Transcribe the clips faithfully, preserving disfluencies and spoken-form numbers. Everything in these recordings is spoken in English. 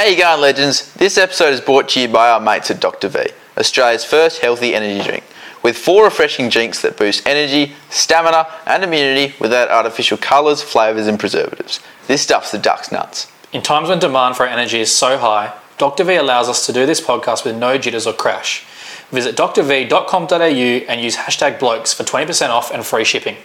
How you going, legends? This episode is brought to you by our mates at Doctor V, Australia's first healthy energy drink, with four refreshing drinks that boost energy, stamina and immunity without artificial colours, flavours and preservatives. This stuff's the duck's nuts. In times when demand for energy is so high, Doctor V allows us to do this podcast with no jitters or crash. Visit d r v dot com dot a u and use hashtag blokes for twenty percent off and free shipping.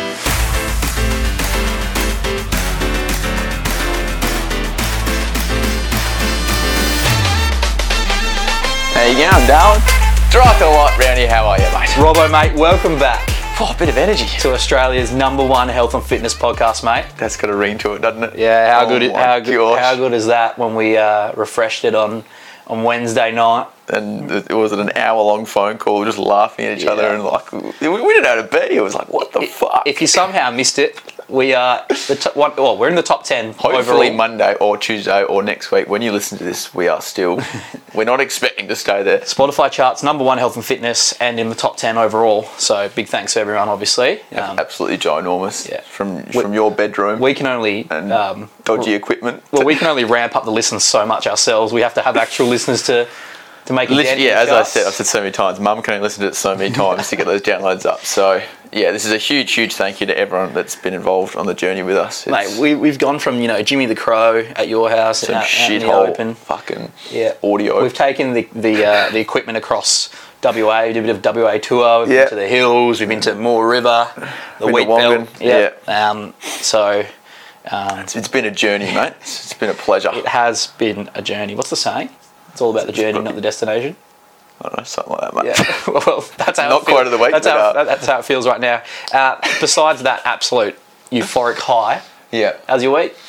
How you going, Darwin? Drop a lot round here. How are you, mate? Robbo, mate, welcome back Oh, a bit of energy. to Australia's number one health and fitness podcast, mate. That's got a ring to it, doesn't it? Yeah, how Oh good? my How good? gosh. How good is that? When we uh, refreshed it on on Wednesday night. And it was an hour-long phone call, just laughing at each Yeah. other, and like we, we didn't know how to be. It was like, what the fuck? If you somehow missed it, we are the top one. Well, we're in the top ten Hopefully overall. Monday or Tuesday or next week, when you listen to this, we are still. We're not expecting to stay there. Spotify charts number one health and fitness, and in the top ten overall. So big thanks to everyone, obviously. Um, Absolutely ginormous. yeah. From from your bedroom we can only and um, dodgy equipment. well, we can only ramp up the listens so much ourselves. We have to have actual listeners to to make it. Literally, yeah, as I said, I've said so many times, Mum can only listen to it so many times to get those downloads up. So, yeah, this is a huge, huge thank you to everyone that's been involved on the journey with us. It's Mate, we we've gone from, you know, Jimmy the Crow at your house some out, out in the shithole open. fucking Yeah, audio. We've taken the the uh, the equipment across W A. We did a bit of W A tour. We've Yeah. been to the hills. We've been to Moore River, the Been to wheat Wongan, belt. Yeah. Um, so um, It's, it's been a journey, mate. It's, it's been a pleasure. it has been a journey. What's the saying? It's all about the journey, not the destination. I don't know, something like that, mate. Yeah, well, that's how Not it feels. quite of the week, That's but, how, uh, that's how it feels right now. Uh, besides that absolute euphoric high, Yeah. how's your week?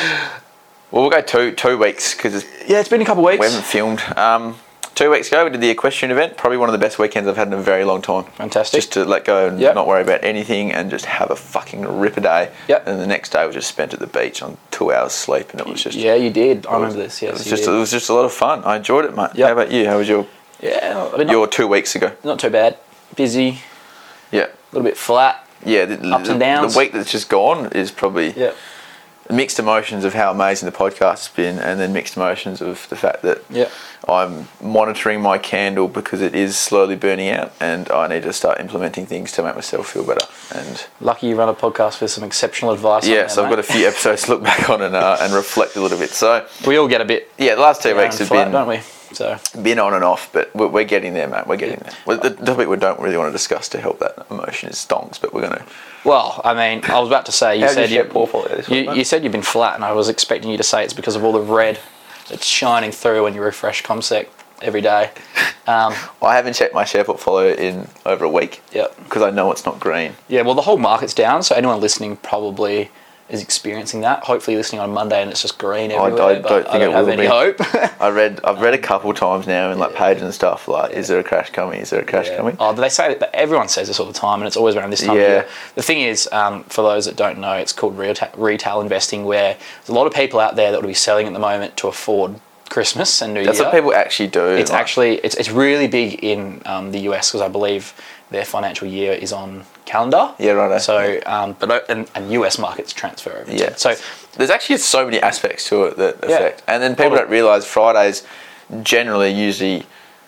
Well, we'll go two two weeks because Yeah, it's been a couple of weeks. we haven't filmed. Um, two weeks ago, we did the equestrian event. Probably one of the best weekends I've had in a very long time. Fantastic. Just to let go and Yep. not worry about anything and just have a fucking ripper day. Yep. And the next day was just spent at the beach on two hours sleep, and it was just Yeah, you did. I it was- remember this. Yes, it was you just did. it was just a lot of fun. I enjoyed it, mate. Yep. How about you? How was your Yeah, I mean, your not, two weeks ago? not too bad. Busy, Yeah. a little bit flat. Yeah, the, Ups the, and downs. the week that's just gone is probably Yeah. mixed emotions of how amazing the podcast has been, and then mixed emotions of the fact that Yeah. I'm monitoring my candle because it is slowly burning out, and I need to start implementing things to make myself feel better. And Lucky you run a podcast with some exceptional advice. yeah, on so there, I've got a mate. few episodes to look back on and uh, and reflect a little bit. So We all get a bit yeah, the last two down weeks and have flat, been don't we? So been on and off, but we're, we're getting there, mate. We're getting there. Well, the topic we don't really want to discuss to help that emotion is stonks, but we're going to. well, I mean, I was about to say you How's said your you, share portfolio this week, you, mate? you said you've been flat, and I was expecting you to say it's because of all the red that's shining through when you refresh ComSec every day. Um, I haven't checked my share portfolio in over a week. yeah, Because I know it's not green. yeah. Well, the whole market's down, so anyone listening probably is experiencing that. Hopefully, you're listening on Monday and it's just green I everywhere. don't- but don't I think don't it have will any be. hope. I read. I've read a couple times now in like Yeah. pages and stuff. Like, is there a crash coming? Is there a crash Yeah. coming? Oh, they say that everyone says this all the time, and it's always around this time Yeah. of year. The thing is, um, for those that don't know, it's called retail, retail investing, where there's a lot of people out there that would be selling at the moment to afford Christmas and New That's Year. what people actually do. It's like- actually it's it's really big in um, the U S because I believe their financial year is on calendar. Yeah, right. So, um, but o- and, and U S markets transfer over. to- Yeah. So There's actually so many aspects to it that Yeah. affect, and then people Totally. don't realise Fridays generally usually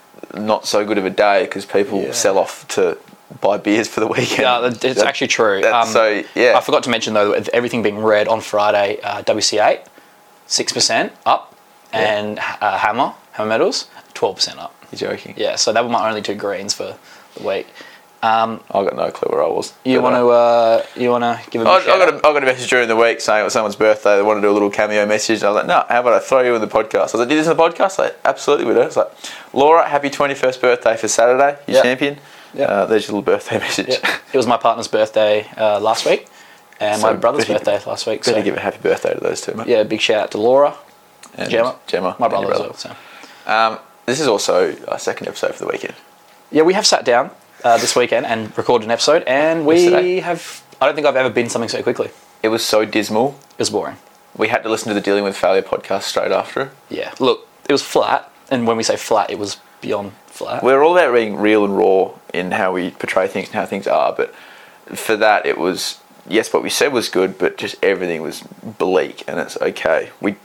not so good of a day because people Yeah. sell off to buy beers for the weekend. yeah, that- it's That- actually true. That's Um, so yeah. I forgot to mention though, with everything being red on Friday, uh, W C eight six percent up, Yeah. and uh, Hammer Hammer Metals twelve percent up. You're joking. Yeah, so that were my only two greens for the week. Um, I got no clue where I was. you But, want uh, to uh, you want to give a I, I big shout got a, out? I got a message during the week saying it was someone's birthday. They wanted to do a little cameo message. And I was like, no, how about I throw you in the podcast? I was like, do this in the podcast? Like, absolutely, we do. It's like, Laura, happy twenty-first birthday for Saturday, you Yep. champion. Yep. Uh, there's your little birthday message. Yeah. It was my partner's birthday uh, last week, and So my brother's better- birthday last week. Better So give a happy birthday to those two, mate. yeah, big shout out to Laura, And Gemma, Gemma, my and your brother as well. So. Um, this is also our second episode for the weekend. Yeah, we have sat down uh, this weekend and recorded an episode, and we Yesterday. have. I don't think I've ever been something so quickly. It was so dismal. It was boring. We had to listen to the Dealing with Failure podcast straight after it. Yeah, look, it was flat, and when we say flat, it was beyond flat. We're all about being real and raw in how we portray things and how things are, but for that it was, yes, what we said was good, but just everything was bleak, and it's okay. We we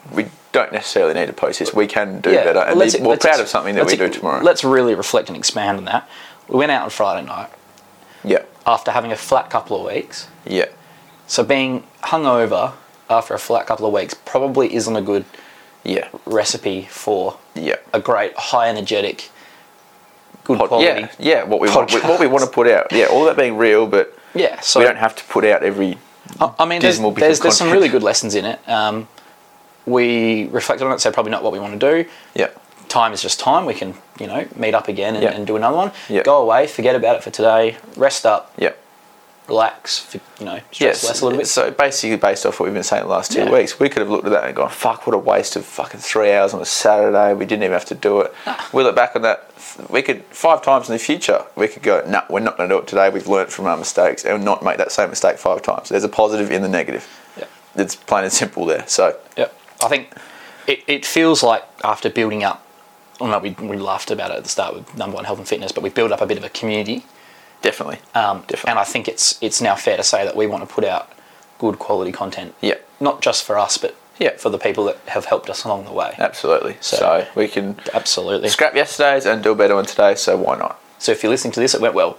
don't necessarily need to post this. We can do Yeah, better and let's- be more let's proud ex- of something that we let's- do tomorrow. Let's really reflect and expand on that. We went out on Friday night Yeah, after having a flat couple of weeks. yeah, So being hungover after a flat couple of weeks probably isn't a good yeah, recipe for yeah. a great, high energetic, good Pod- quality. yeah, yeah. What we want, podcast. what we want to put out. Yeah, all that being real, but Yeah, so we don't have to put out every. I I mean, there's, dismal bit there's, of there's some content. really good lessons in it. Um, we reflected on it, said probably not what we want to do. Yeah, Time is just time. We can, you know, meet up again and, Yeah. and do another one. Yeah. Go away, forget about it for today, rest up, yeah. relax, f- you know, stress less a little bit. So basically, based off what we've been saying the last two Yeah. weeks, we could have looked at that and gone, "Fuck, what a waste of fucking three hours on a Saturday. We didn't even have to do it." We look back on that. We could five times in the future. We could go, "No, we're not going to do it today. We've learnt from our mistakes and not make that same mistake five times." There's a positive in the negative. Yeah. It's plain and simple there. So Yeah, I think it, it feels like after building up, well, no, we, we laughed about it at the start with number one health and fitness, but we built up a bit of a community. definitely, Um, definitely. And I think it's it's now fair to say that we want to put out good quality content. Yeah. Not just for us, but Yeah. for the people that have helped us along the way. Absolutely. So, So- we can Absolutely. scrap yesterday's and do a better one today. So why not? So if you're listening to this, it went well.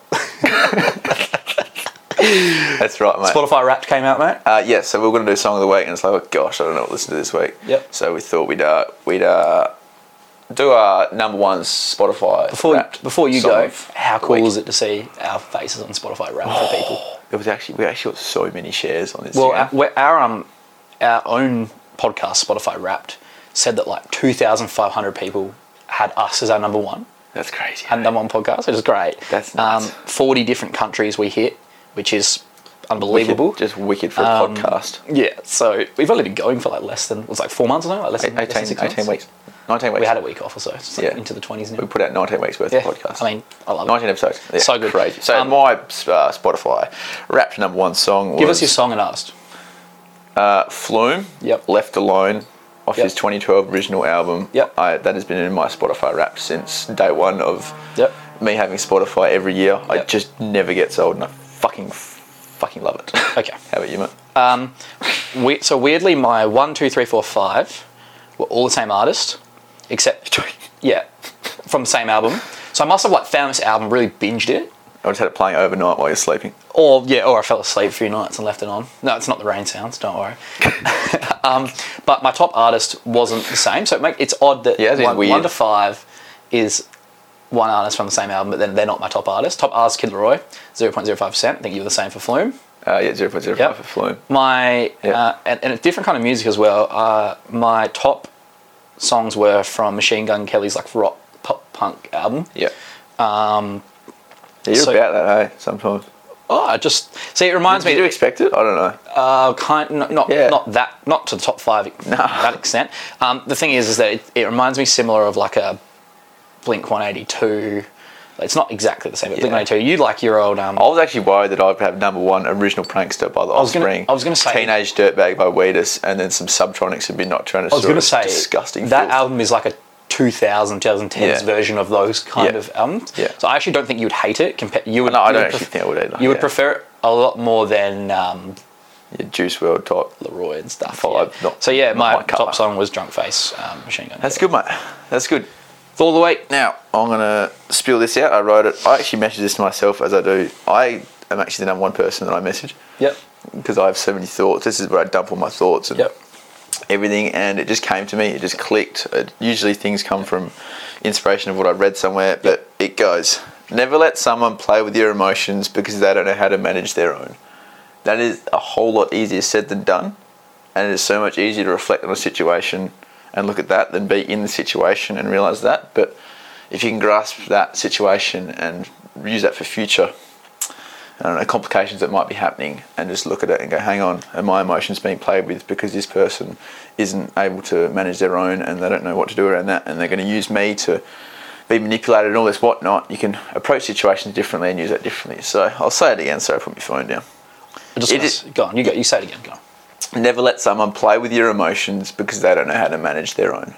That's right, mate. Spotify Wrapped came out, mate. Uh, yeah, so we we're going to do Song of the Week, and it's like, oh, gosh, I don't know what to listen to this week. Yep. So we thought we'd uh, we'd uh, do our number one Spotify. Before Wrapped before you song go, of how the cool week. is it to see our faces on Spotify Wrapped for people? It was actually we actually got so many shares on this. Well, our, we're- our um our own podcast Spotify Wrapped said that like two thousand five hundred people had us as our number one, that's crazy. our number one podcast, which is great. That's nuts. Um, forty different countries we hit, which is unbelievable. Wicked, just wicked for a Um, podcast. Yeah, so we've only been going for like less than, it was like four months or something, like less than, less than eighteen, six eighteen months. weeks, nineteen weeks. We had a week off or so, so it's like Yeah. into the twenties now. We put out nineteen weeks worth Yeah, of podcast. I mean, I love nineteen it. episodes. Yeah, So good. Crazy. So Um, my uh, Spotify Wrapped number one song was Give us your song and artist. uh, Flume. Yep. Left Alone. Off Yep. his twenty twelve original album. Yep. I, that has been in my Spotify Wrapped since day one of Yep. me having Spotify every year. I Yep. just never gets old, and I fucking, fucking love it. Okay. How about you, mate? Um, we, so weirdly, my one, two, three, four, five were all the same artist, except yeah, from the same album. So I must have like found this album, really binged it, I just had it playing overnight while you're sleeping. or yeah, or I fell asleep a few nights and left it on. No, it's not the rain sounds. Don't worry. um, but my top artist wasn't the same, so it make, it's odd that Yeah, that is one, weird. one to five is one artist from the same album, but then they're not my top artist. Top artist Kid Laroi, zero point zero five percent. I think you were the same for Flume. Uh, yeah, zero point zero five Yep. for Flume. My Yeah. uh, and, and a different kind of music as well. Uh, my top songs were from Machine Gun Kelly's like rock pop punk album. Yeah. Um, Yeah, you're So- about that, hey, sometimes. oh, I just see it reminds Did me. you expect it? I don't know. Uh, kind not not, Yeah. not that not to the top five No. to that extent. Um, the thing is, is that it, it reminds me similar of like a Blink one eighty-two. It's not exactly the same, but Blink Yeah. one eighty-two. You like your old um, I was actually worried that I'd have number one Original Prankster by The was gonna- Offspring. I was gonna say- Teenage Dirtbag by Wheatus, and then some Subtronics would be not trying to I was going to say disgusting that filth. album is like a two thousand, twenty tens Yeah. version of those kind Yeah. of albums. Yeah. So I actually don't think you would hate it. Compa- you would. No, I you don't would actually pref- think I would either. You would yeah. prefer it a lot more than um, Yeah, Juice world type. Leroy and stuff. Follow- yeah. not- so yeah, not my my colour. top song was Drunk Face, um, Machine Gun. That's Kelly. good, mate. That's good. All the way. Now, I'm going to spill this out. I wrote it. I actually messaged this to myself as I do. I am actually the number one person that I message Yep. because I have so many thoughts. This is where I dump all my thoughts and Yep. everything, and it just came to me. It just clicked. It, usually things come from inspiration of what I read somewhere, but it goes, never let someone play with your emotions because they don't know how to manage their own. That is a whole lot easier said than done, and it is so much easier to reflect on a situation and look at that than be in the situation and realise that. But if you can grasp that situation and use that for future, I don't know, complications that might be happening, and just look at it and go, hang on, are my emotions being played with because this person isn't able to manage their own and they don't know what to do around that, and they're going to use me to be manipulated and all this whatnot. You can approach situations differently and use that differently. So I'll say it again, so I put my phone down. I just It wanna is- s- go on. You go. You say it again. Go on. Never let someone play with your emotions because they don't know how to manage their own.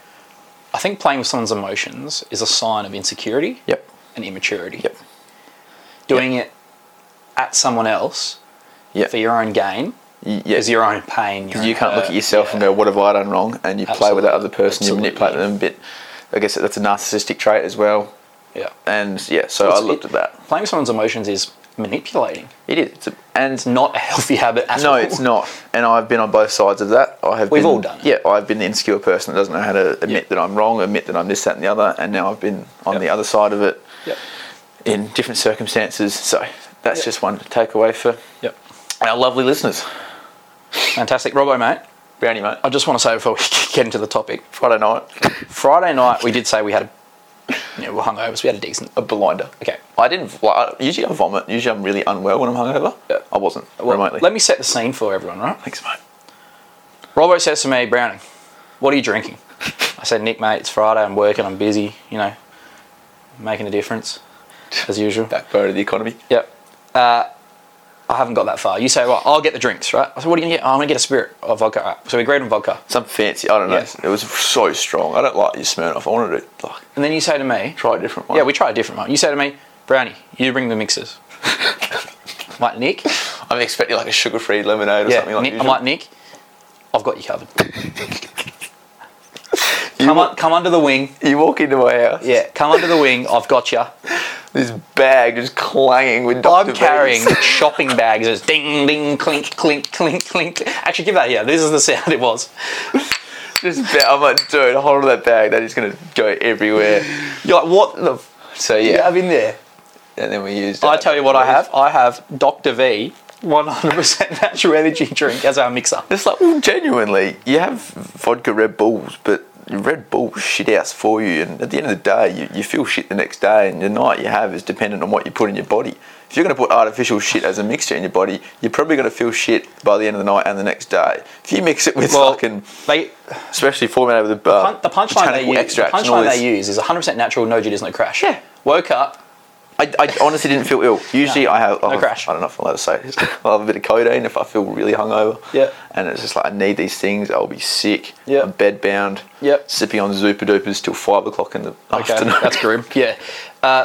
I think playing with someone's emotions is a sign of insecurity Yep. and immaturity. Yep. Doing it at someone else Yep. for your own gain You, yeah, Because your own pain. Your you own can't look hurt, at yourself yeah. and go, what have I done wrong? And you play with that other person, Absolutely. you manipulate them a bit. I guess that's a narcissistic trait as well. Yeah. And yeah, so It's- I looked it- at that. Playing with someone's emotions is manipulating. It is. It's a, and It's not a healthy habit at no, all. it's not. And I've been on both sides of that. I have. We've been, all done it. Yeah, I've been the insecure person that doesn't know how to admit Yep. that I'm wrong, admit that I'm this, that, and the other. And now I've been on Yep. the other side of it Yep. in different circumstances. So that's Yep. just one takeaway for Yep. our lovely listeners. Fantastic. Robbo, mate, Brownie, mate. I just want to say before we get into the topic, Friday night, Friday night we did say we had a, you know, we were hungover, so we had a decent. a blinder. Okay. I didn't. Like, usually I vomit. Usually I'm really unwell when I'm hungover. Yeah. I wasn't Well, remotely. let me set the scene for everyone, right? Thanks, mate. Robbo says to me, Browning, what are you drinking? I said, Nick, mate, it's Friday, I'm working, I'm busy, you know, making a difference, as usual. Backbone of the economy. Yep. Uh, I haven't got that far. You say, well, I'll get the drinks, right? I said, what are you going to get? Oh, I'm going to get a spirit of vodka. Right. So we agreed on vodka. Something fancy. I don't know. Yeah. It was so strong. I don't like your Smirnoff. I wanted to like And then you say to me, try a different one. yeah, we tried a different one. You say to me, Brownie, you bring the mixers. I'm like, Nick? I'm expecting like a sugar-free lemonade or Yeah, something like Nick, that. I'm like, Nick, I've got you covered. come, on, come under the wing. You walk into my house. Yeah, come under the wing. I've got you. This bag just clanging with Doctor I'm carrying V's. shopping bags. It's ding, ding, clink, clink, clink, clink. Actually, give that here. This is the sound it was. Just ba- I'm like, dude, hold on that bag. That is going to go everywhere. You're like, what the f- So do you yeah, have in there? and then we used. I uh, tell you what I have. I have Doctor V one hundred percent natural energy drink as our mixer. It's like, well, genuinely, you have vodka Red Bulls, but Red Bull shit house for you, and at the end of the day, you, you feel shit the next day, and the night you have is dependent on what you put in your body. If you're going to put artificial shit as a mixture in your body, you're probably going to feel shit by the end of the night and the next day. If you mix it with Well, fucking, they, especially formulated with uh, pun- the punchline they, botanical use, the extracts and all punchline this. they use is one hundred percent natural, no jitters, no crash. Yeah. Woke up, I, I honestly didn't feel ill. Usually No, I have, no I have, crash. I don't know if I'm allowed to say this, I'll have a bit of codeine if I feel really hungover. Yeah. And it's just like, I need these things, I'll be sick, Yeah. I'm bed bound, Yep. sipping on Zupa Dupas till five o'clock in the okay, afternoon. that's grim. Yeah. Uh,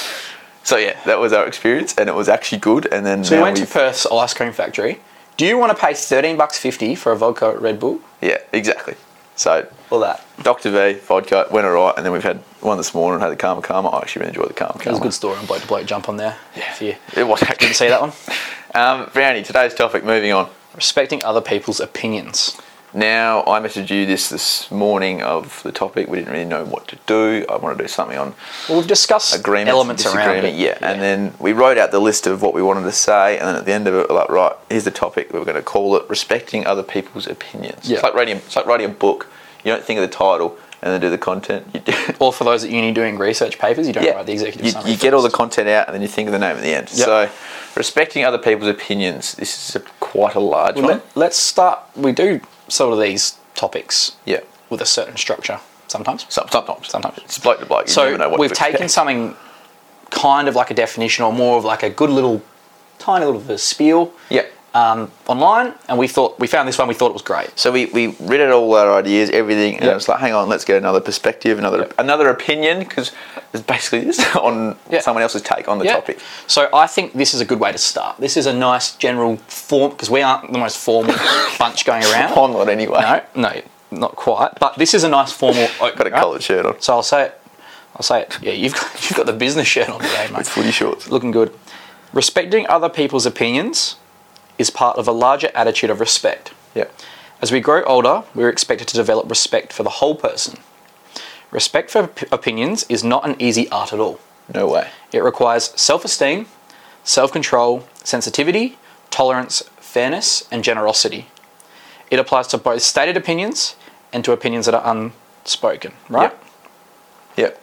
So yeah, that was our experience, and it was actually good. And then so we now went to we've- Perth's ice cream factory. Do you want to pay thirteen bucks fifty for a vodka Red Bull? yeah, exactly. So Or that? Doctor V vodka went alright, and then we've had one this morning. Had the Karma Karma. I actually really enjoyed the Karma That was Karma. a good story on Bloke to Bloke. Jump on there. Yeah, For you. it was actually. Didn't see that one? Um, Brownie, today's topic. Moving on. Respecting other people's opinions. Now, I messaged you this this morning of the topic. We didn't really know what to do. I want to do something on Well, we've discussed agreement, elements around disagreement, it. yeah. And then we wrote out the list of what we wanted to say, and then at the end of it, we're like, right, here's the topic. We're going to call it respecting other people's opinions. Yeah. It's like writing. It's like writing a book. You don't think of the title and then do the content. You do. Or for those at uni doing research papers, you don't Yeah, write the executive you, summary you get all the first. content out and then you think of the name at the end. Yep. So, respecting other people's opinions. This is a, quite a large Well, one. let, let's start. We do sort of these topics Yeah. with a certain structure sometimes. Some, sometimes. Sometimes. It's bloke to bloke. You never know So what we've to taken expect. something kind of like a definition or more of like a good little, tiny little bit of a spiel Yeah. um, online, and we thought we found this one. We thought it was great. So we, we read out all our ideas, everything, and Yep. it's like, hang on, let's get another perspective, another Yep. another opinion, because it's basically this on Yeah. someone else's take on the Yeah. topic. So I think this is a good way to start. This is a nice general form because we aren't the most formal bunch going around. On lot anyway. No, no, not quite. But this is a nice formal. Got a right? collared shirt on. So I'll say it. I'll say it. Yeah, you've got you've got the business shirt on today, mate. It's footy shorts. Looking good. Respecting other people's opinions is part of a larger attitude of respect. Yeah. As we grow older, we're expected to develop respect for the whole person. Respect for op- opinions is not an easy art at all. No way. It requires self-esteem, self-control, sensitivity, tolerance, fairness, and generosity. It applies to both stated opinions and to opinions that are unspoken, right? Yep.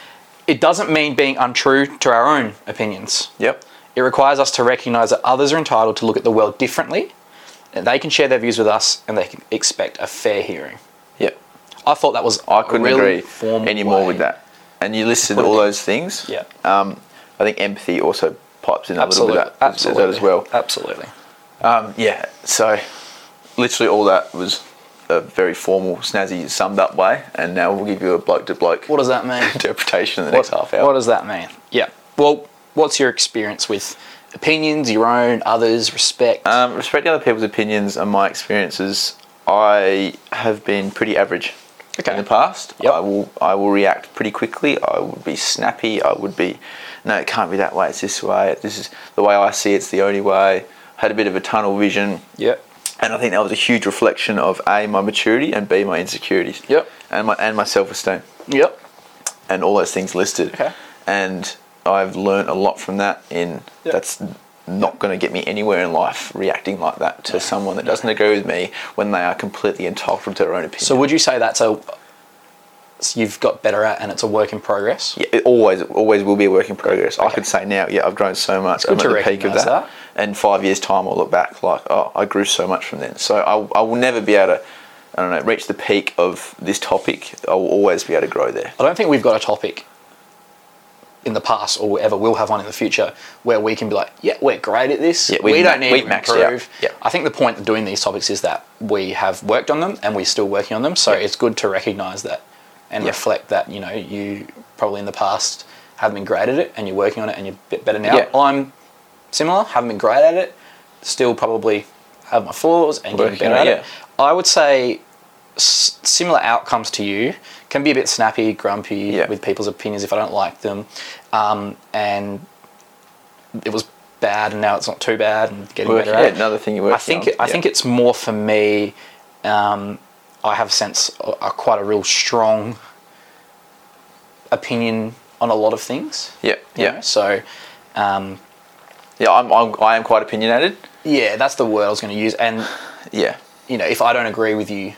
It doesn't mean being untrue to our own opinions. Yep. It requires us to recognise that others are entitled to look at the world differently, and they can share their views with us, and they can expect a fair hearing. Yep. I thought that was I a couldn't really agree formal any more way. with that. And you listed put it all in. those things. Yeah. Um, I think empathy also pipes in a Absolutely, little bit of that, absolutely, that as well. Absolutely. Um, yeah, so literally all that was a very formal, snazzy, summed up way, and now we'll give you a bloke to bloke What does that mean? interpretation in the next what, half hour. What does that mean? Yeah. Well, what's your experience with opinions, your own, others, respect? Um, respecting other people's opinions and my experiences, I have been pretty average Okay. in the past. Yep. I will I will react pretty quickly. I would be snappy. I would be, no, it can't be that way. It's this way. This is the way I see it. It's the only way. Had a bit of a tunnel vision. Yep. And I think that was a huge reflection of A, my maturity, and B, my insecurities. Yep. And my and my self-esteem. Yep. And all those things listed. Okay. And I've learned a lot from that. In Yep. that's not going to get me anywhere in life reacting like that to someone that doesn't agree with me when they are completely entitled to their own opinion. So would you say that's a so you've got better at, and it's a work in progress? Yeah, it always always will be a work in progress. I Okay. could say now, yeah, I've grown so much. good I'm to at the peak of recognise that. that. And five years time, I'll look back like, oh, I grew so much from then. So I, I will never be able to, I don't know, reach the peak of this topic. I will always be able to grow there. I don't think we've got a topic in the past, or ever will have one in the future, where we can be like, yeah, we're great at this. Yeah, we we've don't ma- need we've to maxed improve. out. Yeah. I think the point of doing these topics is that we have worked on them and we're still working on them. So Yeah. it's good to recognise that and Yeah. reflect that, you know, you probably in the past haven't been great at it and you're working on it and you're a bit better now. Yeah. I'm similar, haven't been great at it, still probably have my flaws and getting Working better on at it, it. I would say s- similar outcomes to you. Can be a bit snappy, grumpy Yeah. with people's opinions if I don't like them. Um, and it was bad and now it's not too bad and getting Working- better at yeah, it. another thing you're working I think on. I Yeah. think it's more for me. Um, I have a sense, uh, quite a real strong opinion on a lot of things. Yeah, you yeah. know? So, um, Yeah, I'm, I'm, I am quite opinionated. yeah, that's the word I was going to use. And Yeah. you know, if I don't agree with you,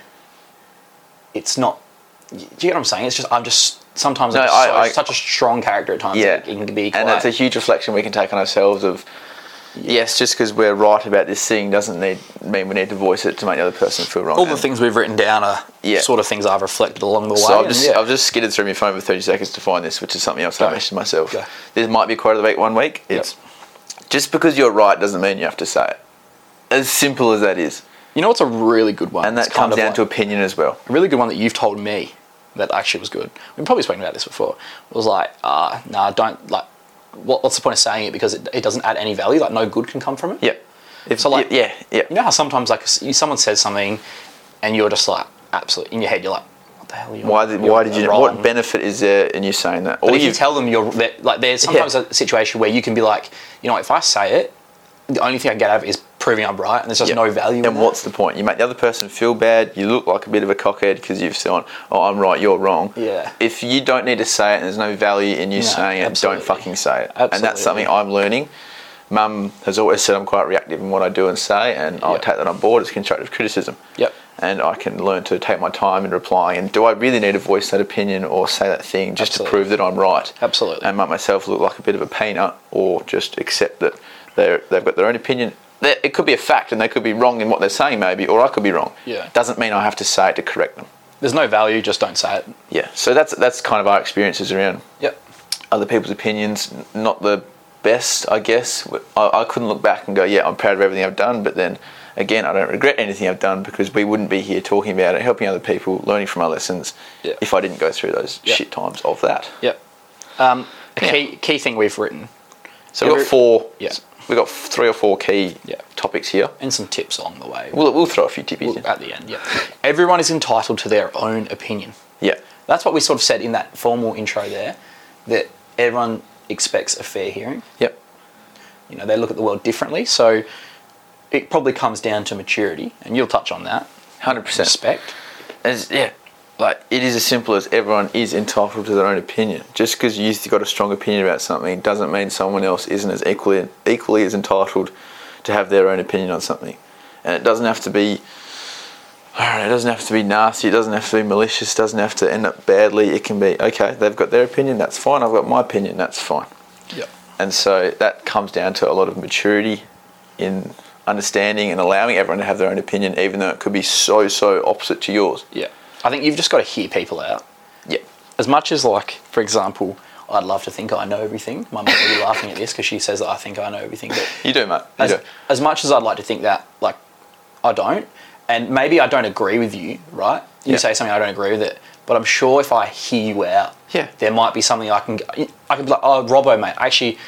it's not. Do you get what I'm saying? It's just I'm just sometimes No, I'm just I- so, I- such a strong character at times. Yeah. that it can be quite. And that's a huge reflection we can take on ourselves of, yes, just because we're right about this thing doesn't need mean we need to voice it to make the other person feel wrong. all the And things we've written down are Yeah. sort of things I've reflected along the way. So I've and just, yeah. I've just skidded through my phone for thirty seconds to find this, which is something else Go. I mentioned myself. Go. This might be quote of the week one week. It's just because you're right doesn't mean you have to say it. As simple as that is. You know what's a really good one? And that It's kind comes of down like- to opinion as well. a really good one that you've told me that actually was good. We've probably spoken about this before. It was like, uh, nah, don't like. What, what's the point of saying it because it, it doesn't add any value? Like no good can come from it. Yep. If, So, like- yeah, yeah. You know how sometimes like s- someone says something, and you're just like absolutely in your head you're like, what the hell? Are you Why did why did you? wrong. What benefit is there in you saying that? But Or if you you tell them you're that, like, there's sometimes a situation where you can be like, you know, if I say it, the only thing I get out of it is proving I'm right, and there's just Yeah. no value. in And that. what's the point? You make the other person feel bad. You look like a bit of a cockhead because you've said, "Oh, I'm right, you're wrong." Yeah. If you don't need to say it, and there's no value in you No, saying it, absolutely. don't fucking say it. And Absolutely, that's something yeah. I'm learning. Mum has always said I'm quite reactive in what I do and say, and I'll Yeah. take that on board as constructive criticism. Yep. And I can learn to take my time in replying. And do I really need to voice that opinion or say that thing just Absolutely. to prove that I'm right? Absolutely. And make myself look like a bit of a peanut, or just accept that they're, they've got their own opinion. They- It could be a fact, and they could be wrong in what they're saying, maybe, or I could be wrong. Yeah. Doesn't mean I have to say it to correct them. There's no value, just don't say it. Yeah. So that's that's kind of our experiences around Yep. other people's opinions. N- Not the best, I guess. I, I couldn't look back and go, yeah, I'm proud of everything I've done, but then again, I don't regret anything I've done because we wouldn't be here talking about it, helping other people, learning from our lessons, Yeah. if I didn't go through those Yeah. shit times of that. Yep. Um, a Yeah. key key thing we've written, So we've Every- got four. Yeah. We've got three or four key Yeah. topics here. and some tips along the way. We'll, we'll throw a few tippies We'll- in. at the end, yeah. Everyone is entitled to their own opinion. Yeah. That's what we sort of said in that formal intro there, that everyone expects a fair hearing. Yep. You know, they look at the world differently, so it probably comes down to maturity, and you'll touch on that. one hundred percent. Respect. As, yeah, like it is as simple as everyone is entitled to their own opinion. Just because you've got a strong opinion about something doesn't mean someone else isn't as equally equally as entitled to have their own opinion on something. And it doesn't have to be, I don't know, it doesn't have to be nasty. It doesn't have to be malicious. It doesn't have to end up badly. It can be okay. They've got their opinion. That's fine. I've got my opinion. That's fine. Yep. And so that comes down to a lot of maturity in understanding and allowing everyone to have their own opinion, even though it could be so, so opposite to yours. Yeah. I think you've just got to hear people out. Yeah. As much as, like, for example, I'd love to think I know everything. My mum will be laughing at this because she says that I think I know everything. But You do, mate. You as, do. as much as I'd like to think that, like, I don't, and maybe I don't agree with you, right? You Yeah. say something, I don't agree with it, but I'm sure if I hear you out, Yeah. there might be something I can, I can be like, oh, Robbo, mate, actually,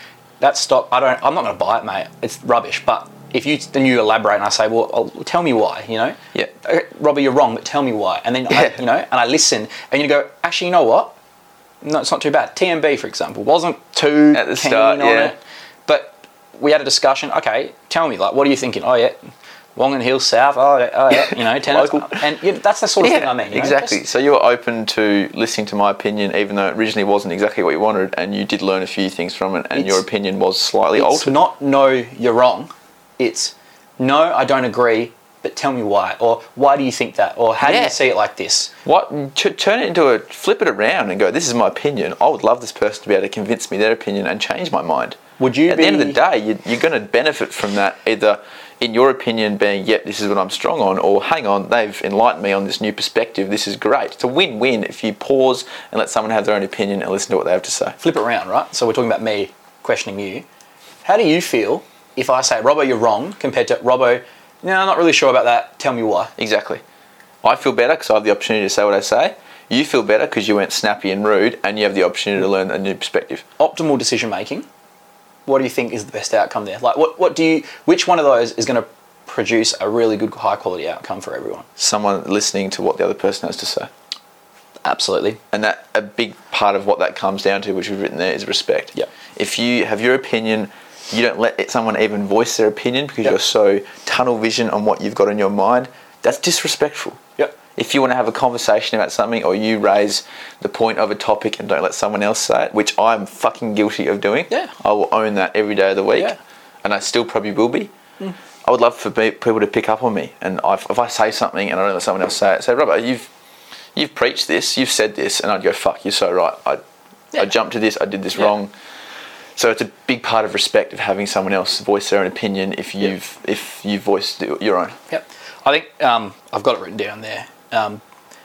That's stop. I don't. I'm not going to buy it, mate. It's rubbish. But if you then you elaborate and I say, well, I'll, tell me why. You know. Yeah. Okay, Robbie, you're wrong, but tell me why. And then I, you know, and I listen, and you go, actually, you know what? No, it's not too bad. T M B, for example, wasn't too At the keen start, on yeah. it, but we had a discussion. Okay, tell me, like, what are you thinking? Oh yeah. Wongan Hill South, oh yeah, oh, yeah. you know, tennis, Local. and you know, that's the sort of Yeah, thing I mean. You know, exactly. just- So you were open to listening to my opinion, even though it originally wasn't exactly what you wanted, and you did learn a few things from it, and It's- your opinion was slightly It's altered. not no, you're wrong. It's no, I don't agree, but tell me why, or why do you think that, or how do Yeah. you see it like this? What? T- turn it into a flip it around and go. This is my opinion. I would love this person to be able to convince me their opinion and change my mind. Would you At be, the end of the day, you, you're going to benefit from that either in your opinion being, yep, this is what I'm strong on, or hang on, they've enlightened me on this new perspective. This is great. It's a win-win if you pause and let someone have their own opinion and listen to what they have to say. flip it around, right? So we're talking about me questioning you. How do you feel if I say, Robbo, you're wrong, compared to Robbo, no, I'm not really sure about that. Tell me why. Exactly. I feel better because I have the opportunity to say what I say. You feel better because you went snappy and rude, and you have the opportunity to learn a new perspective. Optimal decision making. What do you think is the best outcome there? Like, what, what do you? Which one of those is going to produce a really good, high quality outcome for everyone? Someone listening to what the other person has to say. Absolutely. And that a big part of what that comes down to, which we've written there, is respect. Yep. If you have your opinion, you don't let it- someone even voice their opinion because Yep. you're so tunnel vision on what you've got in your mind. That's disrespectful. Yep. If you want to have a conversation about something, or you raise the point of a topic and don't let someone else say it, which I'm fucking guilty of doing, Yeah. I will own that every day of the week, Yeah. and I still probably will be. Mm. I would love for pe- people to pick up on me, and I've, if I say something and I don't let someone else say it, say, Robert, you've you've preached this, you've said this, and I'd go, fuck, you're so right. I Yeah. I jumped to this, I did this Yeah. wrong. So it's a big part of respect of having someone else voice their own opinion if you've if you've voiced your own. Yep. I think um, I've got it written down there. Um,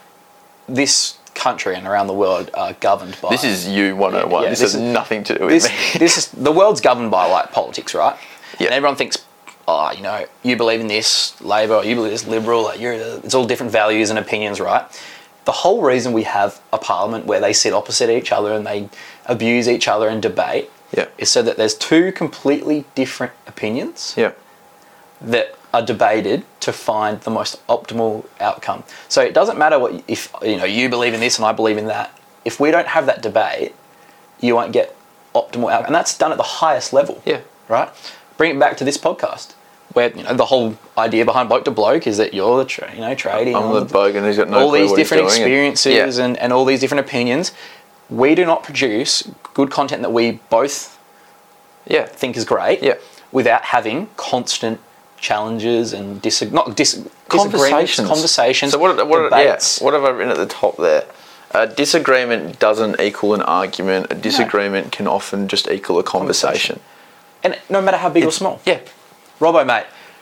this country and around the world are governed by. This is you one oh one. Yeah, this, this has is- nothing to do with this. me. This is the world's governed by like politics, right? Yeah. And everyone thinks, oh, you know, you believe in this Labor, or you believe this Liberal. Like you're, it's all different values and opinions, right? The whole reason we have a parliament where they sit opposite each other and they abuse each other and debate Yeah. is so that there's two completely different opinions Yeah. that are debated to find the most optimal outcome. So it doesn't matter what if you know you believe in this and I believe in that. If we don't have that debate, you won't get optimal outcome, and that's done at the highest level. Yeah. Right. Bring it back to this podcast, where you know the whole idea behind bloke to bloke is that you're the tra- you know trading. I'm the bogan who's got no all clue these what he's different doing, and- experiences Yeah. and, and all these different opinions. We do not produce good content that we both Yeah. think is great Yeah. without having constant challenges and dis- not dis- disagreements, Conversations. conversations, So what? What? Yeah. debates. What have I written at the top there? A disagreement doesn't equal an argument. A disagreement can often just equal a conversation. And no matter how big or It's- small. Yeah. Robbo, mate,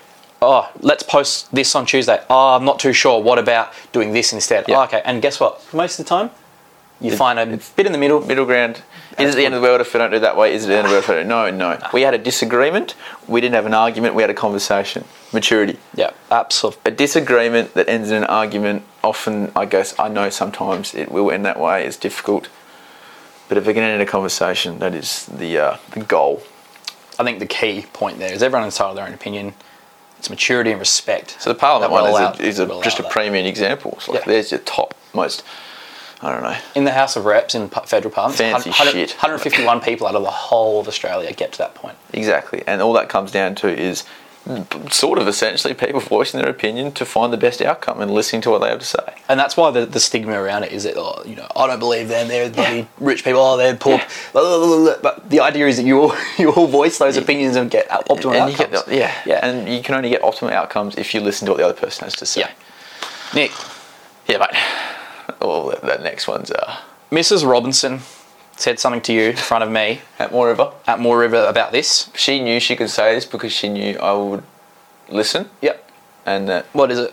oh, let's post this on Tuesday. Oh, I'm not too sure. What about doing this instead? Yeah. Oh, okay. And guess what? Most of the time, you find a bit in the middle. Middle ground. Is it the end of the world if we don't do it that way? Is it the end of the world if we don't? No, no. We had a disagreement. We didn't have an argument. We had a conversation. Maturity. Yeah, absolutely. A disagreement that ends in an argument, often, I guess, I know sometimes it will end that way. It's difficult. But if it can end in a conversation, that is the uh, the goal. I think the key point there is everyone entitled to their own opinion. It's maturity and respect. So the Parliament that will one allow- is, a, is a, will just a allow that. premium example. It's like Yeah. there's your top most, I don't know. In the House of Reps in pu- federal parliament, Fancy one hundred shit. one hundred fifty-one people out of the whole of Australia get to that point. Exactly. And all that comes down to is sort of essentially people voicing their opinion to find the best outcome and listening to what they have to say. And that's why the, the stigma around it is that, oh, you know, I don't believe them, they're bloody rich people, oh, they're poor. Yeah. Blah, blah, blah, blah. But the idea is that you all, you all voice those opinions and get optimal and you outcomes. get the, yeah. Yeah. And you can only get optimal outcomes if you listen to what the other person has to say. Yeah. Nick, Yeah, mate. Oh, that, that next one's uh, Missus Robinson said something to you in front of me at Moore River. at Moore River about this. She knew she could say this because she knew I would listen, Yep. and that What is it?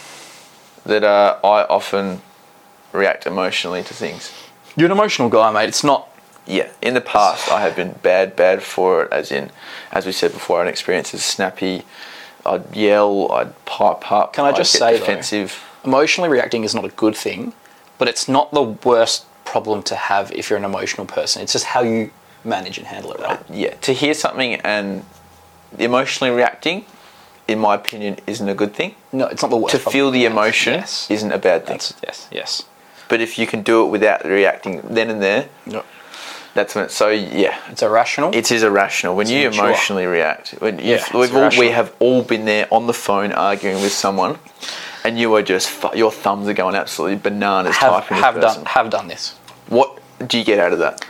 that uh, I often react emotionally to things. You're an emotional guy, mate. It's not... Yeah, in the past I have been bad, bad for it, as in, as we said before, an experience is snappy. I'd yell, I'd pipe up, Can I just I'd say, get though, defensive. Emotionally reacting is not a good thing, but it's not the worst problem to have if you're an emotional person. It's just how you manage and handle it right. Yeah, to hear something and emotionally reacting, in my opinion, isn't a good thing. No, it's not the worst. To feel the emotion yes. isn't a bad thing. That's, yes, yes. But if you can do it without reacting then and there, No. that's when. It's, so yeah, It's irrational. it is irrational when It's you immature. emotionally react. When Yeah, you've, it's we've all, we irrational. have all been there on the phone arguing with someone, and you are just fu- your thumbs are going absolutely bananas have typing have this person. done have done this. What do you get out of that?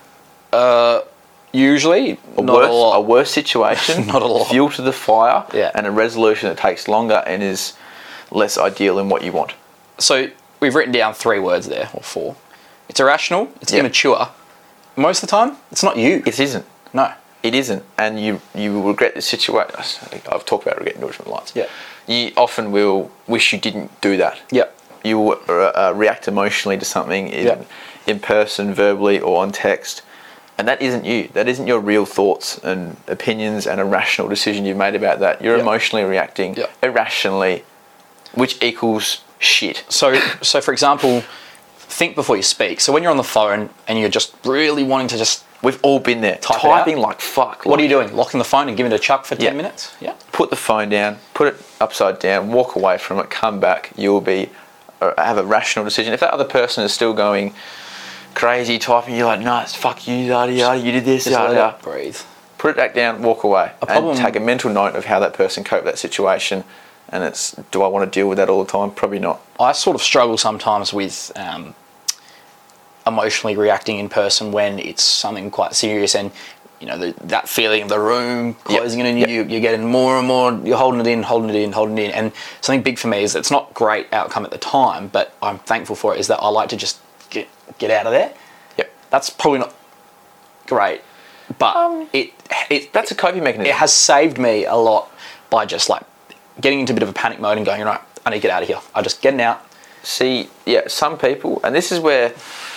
Uh, usually A not worse, a lot. a worse situation, Not a lot. fuel to the fire, Yeah. and a resolution that takes longer and is less ideal in what you want. So we've written down three words there, or four. It's irrational. It's Yeah. immature. Most of the time, it's not you. It isn't. No. It isn't, and you you will regret the situation. I've talked about regret in different lights. Yeah. You often will wish you didn't do that. Yep. You will uh, react emotionally to something in, Yeah. in person, verbally, or on text, and that isn't you. That isn't your real thoughts and opinions and a rational decision you've made about that. You're Yeah. emotionally reacting Yeah. irrationally, which equals shit. So, so for example, think before you speak. So when you're on the phone and you're just really wanting to just, We've all been there, Type it typing out. like fuck. what are you like- doing? Locking the phone and giving it a chuck for ten Yeah. minutes? Yeah. Put the phone down, put it upside down, walk away from it, come back. You'll be uh, have a rational decision. If that other person is still going crazy typing, you're like, no, it's fuck you, yada yada. You did this, Just yada let yada. it breathe. Put it back down, walk away, A problem- and take a mental note of how that person coped with that situation. And it's, do I want to deal with that all the time? Probably not. I sort of struggle sometimes with um, emotionally reacting in person when it's something quite serious, and you know the, that feeling of the room closing in on Yep. you, you're getting more and more, you're holding it in, holding it in, holding it in, and something big for me is it's not great outcome at the time, but I'm thankful for it. Is that I like to just get get out of there. Yep. That's probably not great, but it it That's a coping mechanism. it has saved me a lot by just like getting into a bit of a panic mode and going, right, I need to get out of here. I just getting out. See, yeah, some people, and this is where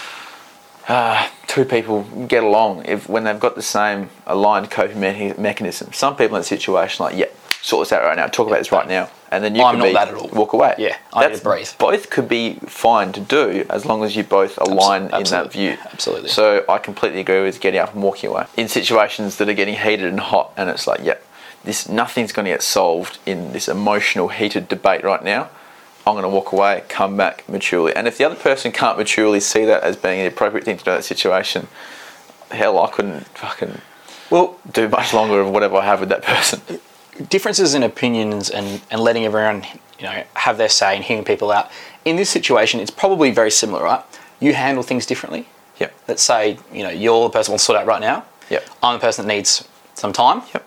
uh, two people get along if when they've got the same aligned coping me- mechanism. Some people in a situation like, yeah, sort this out right now, talk about this right now, and then you I'm can not be, that at all. walk away. Yeah, I need to breathe. Both could be fine to do as long as you both align in that absolutely, view. absolutely. So I completely agree with getting up and walking away. In situations that are getting heated and hot, and it's like, yeah, this nothing's going to get solved in this emotional, heated debate right now. I'm going to walk away, come back maturely. And if the other person can't maturely see that as being the appropriate thing to do in that situation, hell, I couldn't fucking Well, do much longer of whatever I have with that person. differences in opinions and, and letting everyone, you know, have their say and hearing people out. In this situation, it's probably very similar, right? You handle things differently. Yep. Let's say, you know, you're the person who wants to sort out right now. Yep. I'm the person that needs some time. Yep.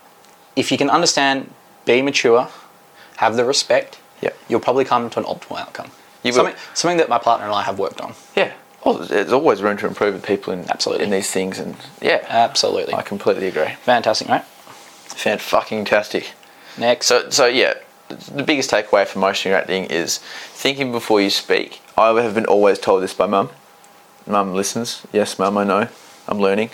If you can understand, be mature, have the respect, Yep. you'll probably come to an optimal outcome. You will. something, something that my partner and I have worked on. Yeah. Well, there's always room to improve with people in, Absolutely. in these things. And yeah, Absolutely. I completely agree. Fantastic, mate. Fan-fucking-tastic. Next. So, so yeah, the biggest takeaway from emotional reacting is thinking before you speak. I have been always told this by mum. Mum listens. Yes, mum, I know. I'm learning.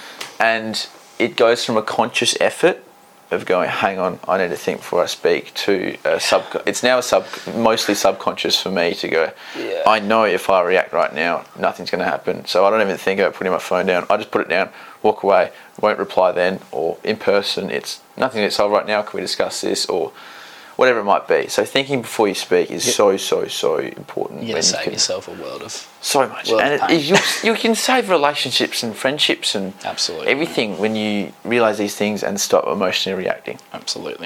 And it goes from a conscious effort of going, hang on, I need to think before I speak, to a sub. It's now a sub, mostly subconscious for me to go, Yeah. I know if I react right now, nothing's going to happen. So I don't even think about putting my phone down. I just put it down, walk away, won't reply then, or in person, it's nothing to get solved right now, can we discuss this, or whatever it might be. So thinking before you speak is Yep. so, so, so important. You're going when to you save can- yourself a world of... so much. World And of it, pain. you, you can save relationships and friendships and Absolutely. everything when you realise these things and stop emotionally reacting. Absolutely.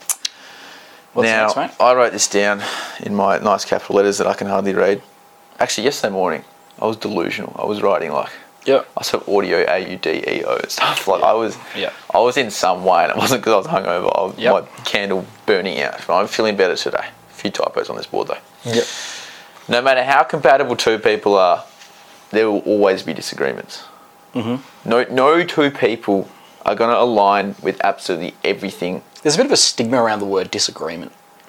What's now, next, mate? I wrote this down in my nice capital letters that I can hardly read. Actually, yesterday morning, I was delusional. I was writing like, Yep. I said audio, A U D E O and stuff. Like I was, Yeah. I was in some way, and it wasn't because I was hungover. I was, Yep. My candle burning out. But I'm feeling better today. A few typos on this board though. Yep. No matter how compatible two people are, there will always be disagreements. Mm-hmm. No, no two people are going to align with absolutely everything. There's a bit of a stigma around the word disagreement.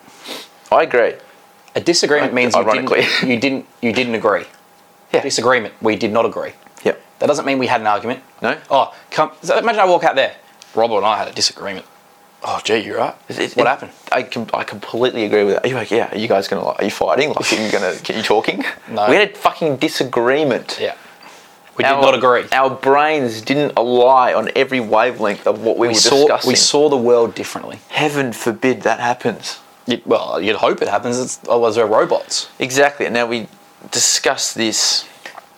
I agree. A disagreement I- means you ironically. didn't, you didn't you didn't agree. Yeah. Disagreement, we did not agree. Yep. That doesn't mean we had an argument. No. Oh, come, so imagine I walk out there. Robert and I had a disagreement. Oh, gee, you're right. It- it- What it- happened? I com- I completely agree with that. Are you like, yeah? Are you guys gonna like? Are you fighting? Like, are you gonna? Are you talking? No. We had a fucking disagreement. Yeah. We did not agree. Our brains didn't ally on every wavelength of what we, We were saw discussing. we saw the world differently. Heaven forbid that happens. You, well, you'd hope it happens. It's, otherwise, we're robots. Exactly. And now we discuss this.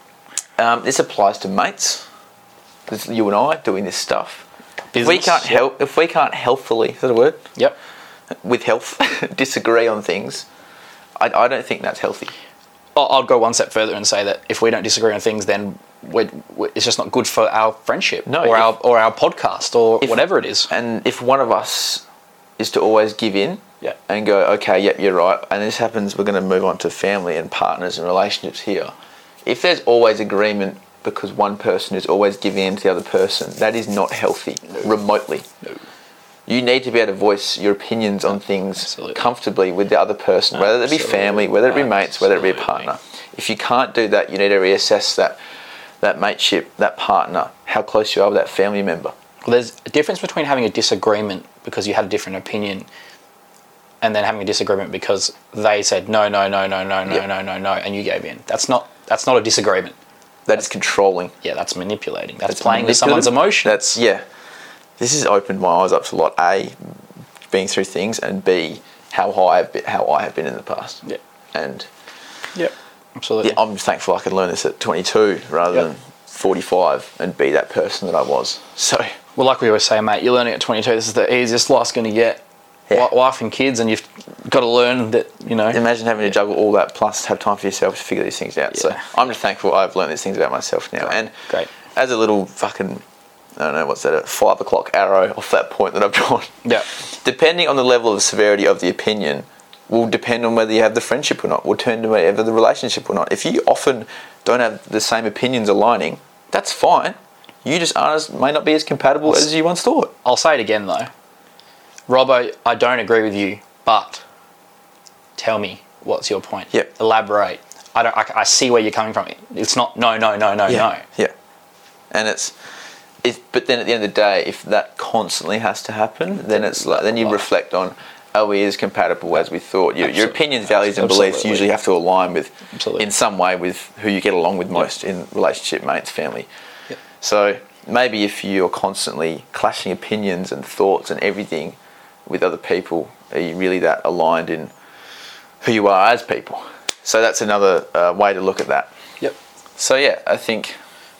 Um, this applies to mates. This, you and I doing this stuff. If we Business, can't yep. help, if we can't healthfully, is that a word? Yep. With health, disagree on things. I, I don't think that's healthy. I'll, I'll go one step further and say that if we don't disagree on things, then we're, we're, it's just not good for our friendship No, or if- our or our podcast or if- whatever it is. And if one of us is to always give in Yeah. and go, okay, yep, you're right, and this happens, we're going to move on to family and partners and relationships here. If there's always agreement because one person is always giving in to the other person, that is not healthy, remotely. No. You need to be able to voice your opinions on things Absolutely. comfortably with the other person, whether it be Absolutely. family, whether it be mates, whether it be a Absolutely. partner. If you can't do that, you need to reassess that that mateship, that partner, how close you are with that family member. Well, there's a difference between having a disagreement because you had a different opinion and then having a disagreement because they said no, no, no, no, no, no, Yeah. no, no, no, and you gave in. That's not that's not a disagreement. That is controlling. Yeah, that's manipulating. That's, That's playing with someone's manipulative. emotions. That's, yeah. This has opened my eyes up to a lot. A, being through things, and B, how high I've been, how I have been in the past. Yeah. And Yep. Absolutely. yeah, I'm thankful I could learn this at twenty-two rather Yep. than forty-five and be that person that I was. So Well, like we always say, mate, you're learning at twenty-two. This is the easiest life's going to get. Yeah. Wi- Wife and kids, and you've got to learn that, you know. imagine having to juggle all that plus have time for yourself to figure these things out. So Yeah. I'm just thankful I've learned these things about myself now. Great. And Great. as a little fucking, I don't know, what's that, a five o'clock arrow off that point that I've drawn. Yeah. Depending on the level of severity of the opinion will depend on whether you have the friendship or not, will turn to whether the relationship or not. If you often don't have the same opinions aligning, that's fine. You just aren't as, may not be as compatible as you once thought. I'll say it again, though. Robbo, I don't agree with you, but tell me, what's your point? Yep. Elaborate. I don't. I, I see where you're coming from. It's not no, no, no, no, no. Yeah. And it's, if, but then at the end of the day, if that constantly has to happen, then it's like, then you Right. reflect on, are we as compatible as we thought? Your, your Absolutely. opinions, values, and beliefs Absolutely. usually have to align with, Absolutely. in some way, with who you get along with most in relationship, mates, family. Yep. So maybe if you're constantly clashing opinions and thoughts and everything with other people, are you really that aligned in who you are as people? So that's another uh, way to look at that. Yep. So yeah, I think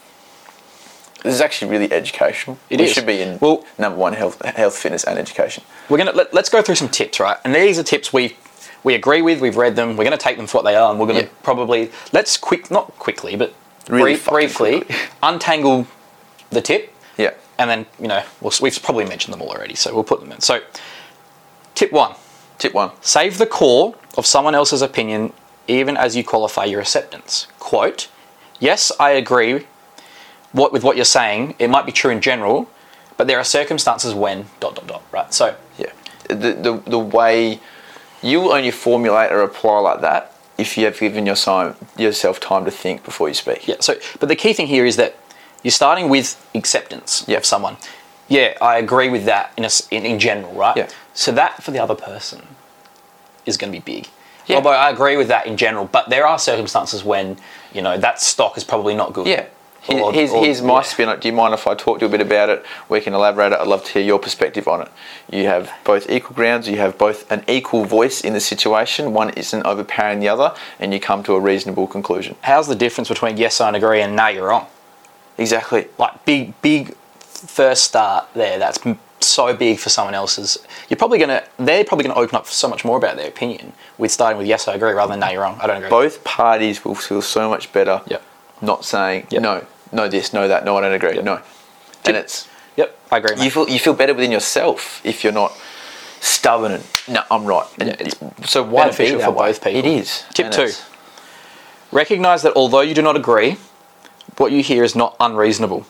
this is actually really educational. It we is. should be in Well- number one, health, health, fitness, and education. We're gonna let, let's go through some tips, right? And these are tips we we agree with. We've read them. We're gonna take them for what they are, and we're gonna Yeah. probably let's quick not quickly, but Really brief, fucking briefly quickly. untangle the tip. Yeah. And then, you know, we'll, we've probably mentioned them all already, so we'll put them in. So, tip one, Tip one. save the core of someone else's opinion even as you qualify your acceptance. Quote, yes, I agree what, with what you're saying. It might be true in general, but there are circumstances when, dot, dot, dot, right? So, Yeah. The, the, the way you will only formulate or apply like that if you have given your time, yourself time to think before you speak. yeah, so, but the key thing here is that you're starting with acceptance Yeah. of someone. Yeah, I agree with that in, a s in, in general, right? Yeah. So that for the other person is going to be big. Yeah. Although I agree with that in general, but there are circumstances when, you know, that stock is probably not good. Yeah. Here- Or- here's, or- here's my yeah. spin on it. Do you mind if I talk to you a bit about it? We can elaborate it. I'd love to hear your perspective on it. You have both equal grounds. You have both an equal voice in the situation. One isn't overpowering the other, and you come to a reasonable conclusion. How's the difference between yes, I agree and no, you're wrong? Exactly. Like, big, big first start there. That's m- so big for someone else's. You're probably going to, they're probably going to open up so much more about their opinion with starting with yes, I agree rather than no, you're wrong. I don't agree. Both parties will feel so much better Yep. not saying, Yep. no, no this, no that, no, I don't agree, Yep. no. And it's, Yep, I agree, mate. you feel you feel better within yourself if you're not stubborn and, no, I'm right. And Yeah, it's so why be beneficial that for way? both people. It is. Tip And two. it's- Recognise that although you do not agree, what you hear is not unreasonable.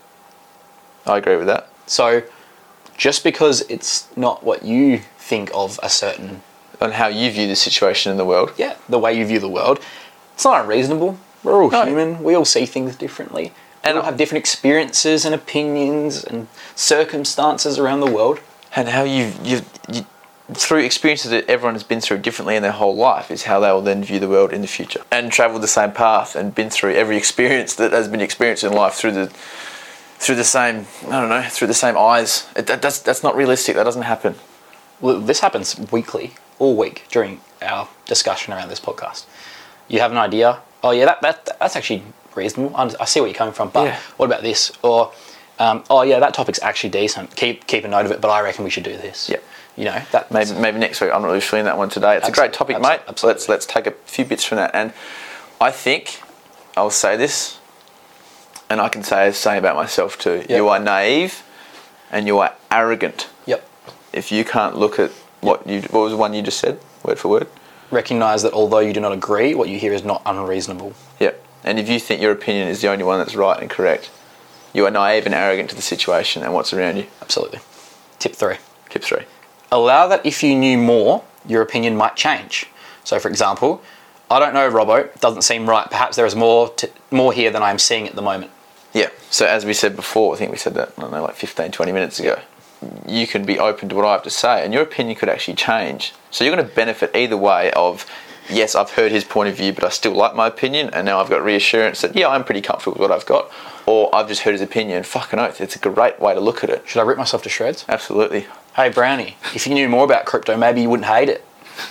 I agree with that. So, just because it's not what you think of a certain, On how you view the situation in the world. yeah, the way you view the world, it's not unreasonable. We're all No. human. We all see things differently. And- we all have different experiences and opinions and circumstances around the world. And how you you you through experiences that everyone has been through differently in their whole life is how they will then view the world in the future. And travelled the same path and been through every experience that has been experienced in life through the through the same, I don't know, through the same eyes. It, that, that's, that's not realistic. That doesn't happen. Well, this happens weekly, all week during our discussion around this podcast. You have an idea. Oh yeah, that, that that's actually reasonable. I I see where you're coming from. But Yeah. what about this? Or um, oh yeah, that topic's actually decent. Keep keep a note of it. But I reckon we should do this. Yeah. You know that Maybe maybe next week. I'm not really feeling that one today. It's a great topic, Absolutely, mate. absolutely. Let's let's take a few bits from that. And I think I'll say this, and I can say the same about myself too. Yep. You are naive, and you are arrogant. Yep. If you can't look at what you what was the one you just said, word for word. Recognise that although you do not agree, what you hear is not unreasonable. Yeah. And if you think your opinion is the only one that's right and correct, you are naive and arrogant to the situation and what's around you. Absolutely. Tip three. Tip three. Allow that if you knew more, your opinion might change. So, for example, I don't know, Robbo, doesn't seem right. Perhaps there is more to, more here than I'm seeing at the moment. Yeah. So as we said before, I think we said that, I don't know, like fifteen, twenty minutes ago, you can be open to what I have to say and your opinion could actually change. So you're going to benefit either way of, yes, I've heard his point of view, but I still like my opinion, and now I've got reassurance that, yeah, I'm pretty comfortable with what I've got. Or I've just heard his opinion, fucking oath, it's a great way to look at it. Should I rip myself to shreds? Absolutely. Hey, Brownie, if you knew more about crypto, maybe you wouldn't hate it.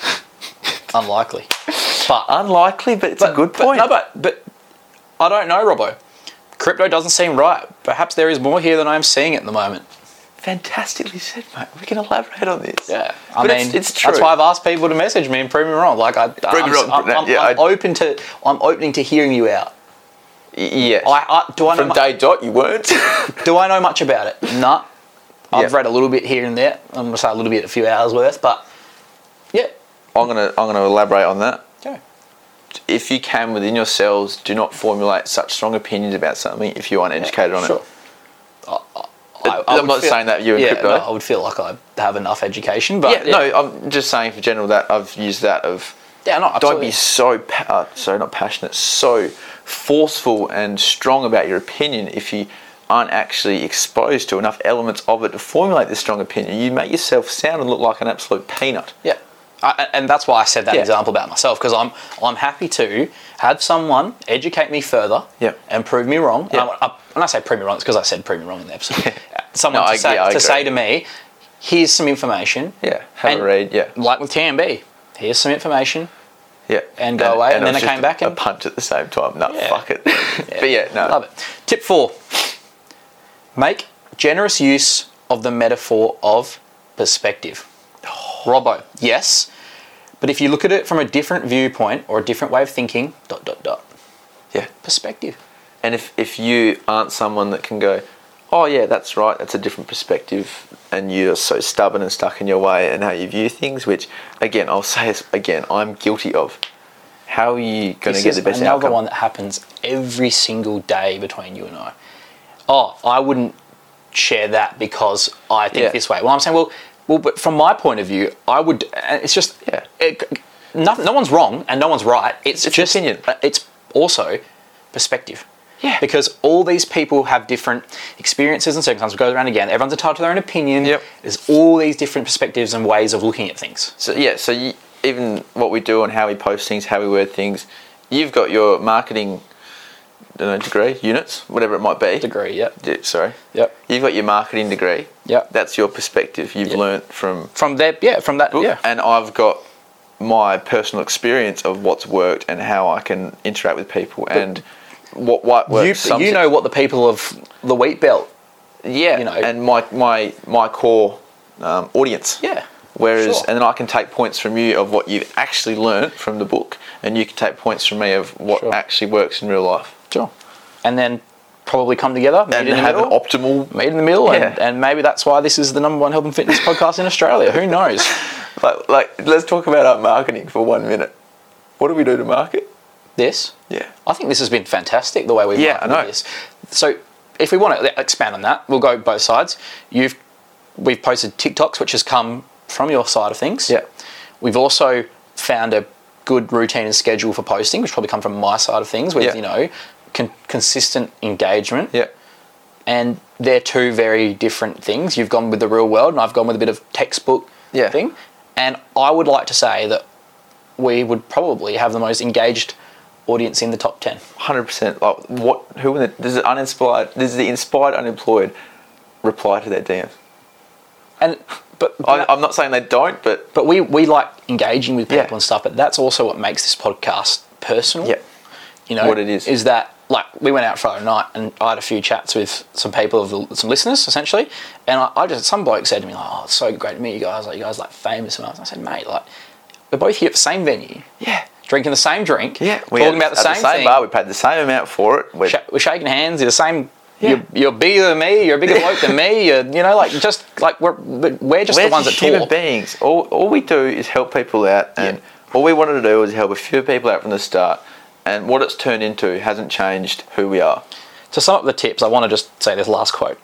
Unlikely. But Unlikely, but it's but, a good but- point. no, but, but I don't know, Robbo. Crypto doesn't seem right. Perhaps there is more here than I'm seeing at the moment. Fantastically said, mate. We can elaborate on this. Yeah, I But mean, it's, it's true. that's why I've asked people to message me and prove me wrong. Like, I, Prove I'm, me wrong. I'm, I'm, Yeah, I'm I- open to, I'm opening to hearing you out. Y- yes. I, I do I know From mu- day dot, you weren't. do I know much about it? Nah. I've Yeah. read a little bit here and there. I'm gonna say a little bit, a few hours worth, but yeah. I'm gonna I'm gonna elaborate on that. Okay. If you can within yourselves, do not formulate such strong opinions about something if you aren't educated on Sure. it. I, I'm I would not feel- saying that you and yeah, crypto. no, I would feel like I have enough education, but Yeah, no, I'm just saying for general that I've used that of yeah, no, don't absolutely. be so pa- uh, so not passionate, so forceful and strong about your opinion if you aren't actually exposed to enough elements of it to formulate this strong opinion. You make yourself sound and look like an absolute peanut. Yeah, I, and that's why I said that Yeah. example about myself, because I'm I'm happy to have someone educate me further Yeah. and prove me wrong. Yeah. And I, I, when I say prove me wrong, it's because I said prove me wrong in the episode. Someone No, to, I- say, yeah, I to agree. say to me, here's some information. Yeah, have And a read. Yeah, Like with T M B, here's some information. yeah, And go away, and it then was I just came back a, and- a punch at the same time. No, Yeah. fuck it. But yeah, no, Love it. Tip four. Make generous use of the metaphor of perspective. Robbo, yes. But if you look at it from a different viewpoint or a different way of thinking, dot, dot, dot, yeah. perspective. And if, if you aren't someone that can go, oh yeah, that's right, that's a different perspective, and you're so stubborn and stuck in your way and how you view things, which, again, I'll say this again, I'm guilty of. How are you going to This get is the best another outcome? one that happens every single day between you and I. Oh, I wouldn't share that because I think Yeah. this way. Well, I'm saying, well, well, but from my point of view, I would. and It's just, Yeah. it, no, no one's wrong and no one's right. It's, It's just opinion. It's also perspective. Yeah. Because all these people have different experiences and circumstances. It goes around again. Everyone's entitled to their own opinion. Yep. There's all these different perspectives and ways of looking at things. So yeah, so you, even what we do and how we post things, how we word things, you've got your marketing I don't know, degree, units, whatever it might be. Degree, yeah. Yeah, sorry. Yep. You've got your marketing degree. Yep. That's your perspective. You've Yep. learnt from From there, yeah, from that, book, yeah. and I've got my personal experience of what's worked and how I can interact with people and what what works. You, some- you know what the people of the wheat belt, yeah, you know. and my my my core um, audience. yeah. Whereas, Sure. and then I can take points from you of what you've actually learnt from the book, and you can take points from me of what Sure. actually works in real life, Sure. And then probably come together, meet and in the have middle. an optimal. meet in the middle, and, Yeah. and maybe that's why this is the number one health and fitness podcast in Australia. Who knows? Like, like, let's talk about our marketing for one minute. What do we do to market? This, Yeah. I think this has been fantastic the way we've Yeah, marketed I know. this. So, if we want to expand on that, we'll go both sides. You've we've posted TikToks, which has come from your side of things. Yeah. We've also found a good routine and schedule for posting, which probably come from my side of things, with Yeah. you know con- consistent engagement. Yeah. And they're two very different things. You've gone with the real world, and I've gone with a bit of textbook Yeah. thing. And I would like to say that we would probably have the most engaged audience in the top ten. one hundred percent. Like, what? Who in the, does the uninspired, does the inspired unemployed reply to their D Ms? And but I, I'm not saying they don't, but but we, we like engaging with people Yeah. and stuff. But that's also what makes this podcast personal. yeah, You know, what it is. is that like we went out Friday night and I had a few chats with some people, of the, some listeners essentially, and I, I just some bloke said to me like, "Oh, it's so great to meet you guys. Like you guys are, like famous." And I said, "Mate, like we're both here at the same venue, yeah, drinking the same drink, yeah. talking had- about the at same, the same thing. bar. We paid the same amount for it. We're, Sh- we're shaking hands. You're the same." Yeah. You're, you're bigger than me. You're a bigger bloke than me. You're, you know, like just like we're we're just we're the ones that just human talk. beings. All all we do is help people out, and Yeah. all we wanted to do was help a few people out from the start. And what it's turned into hasn't changed who we are. To sum up the tips, I want to just say this last quote.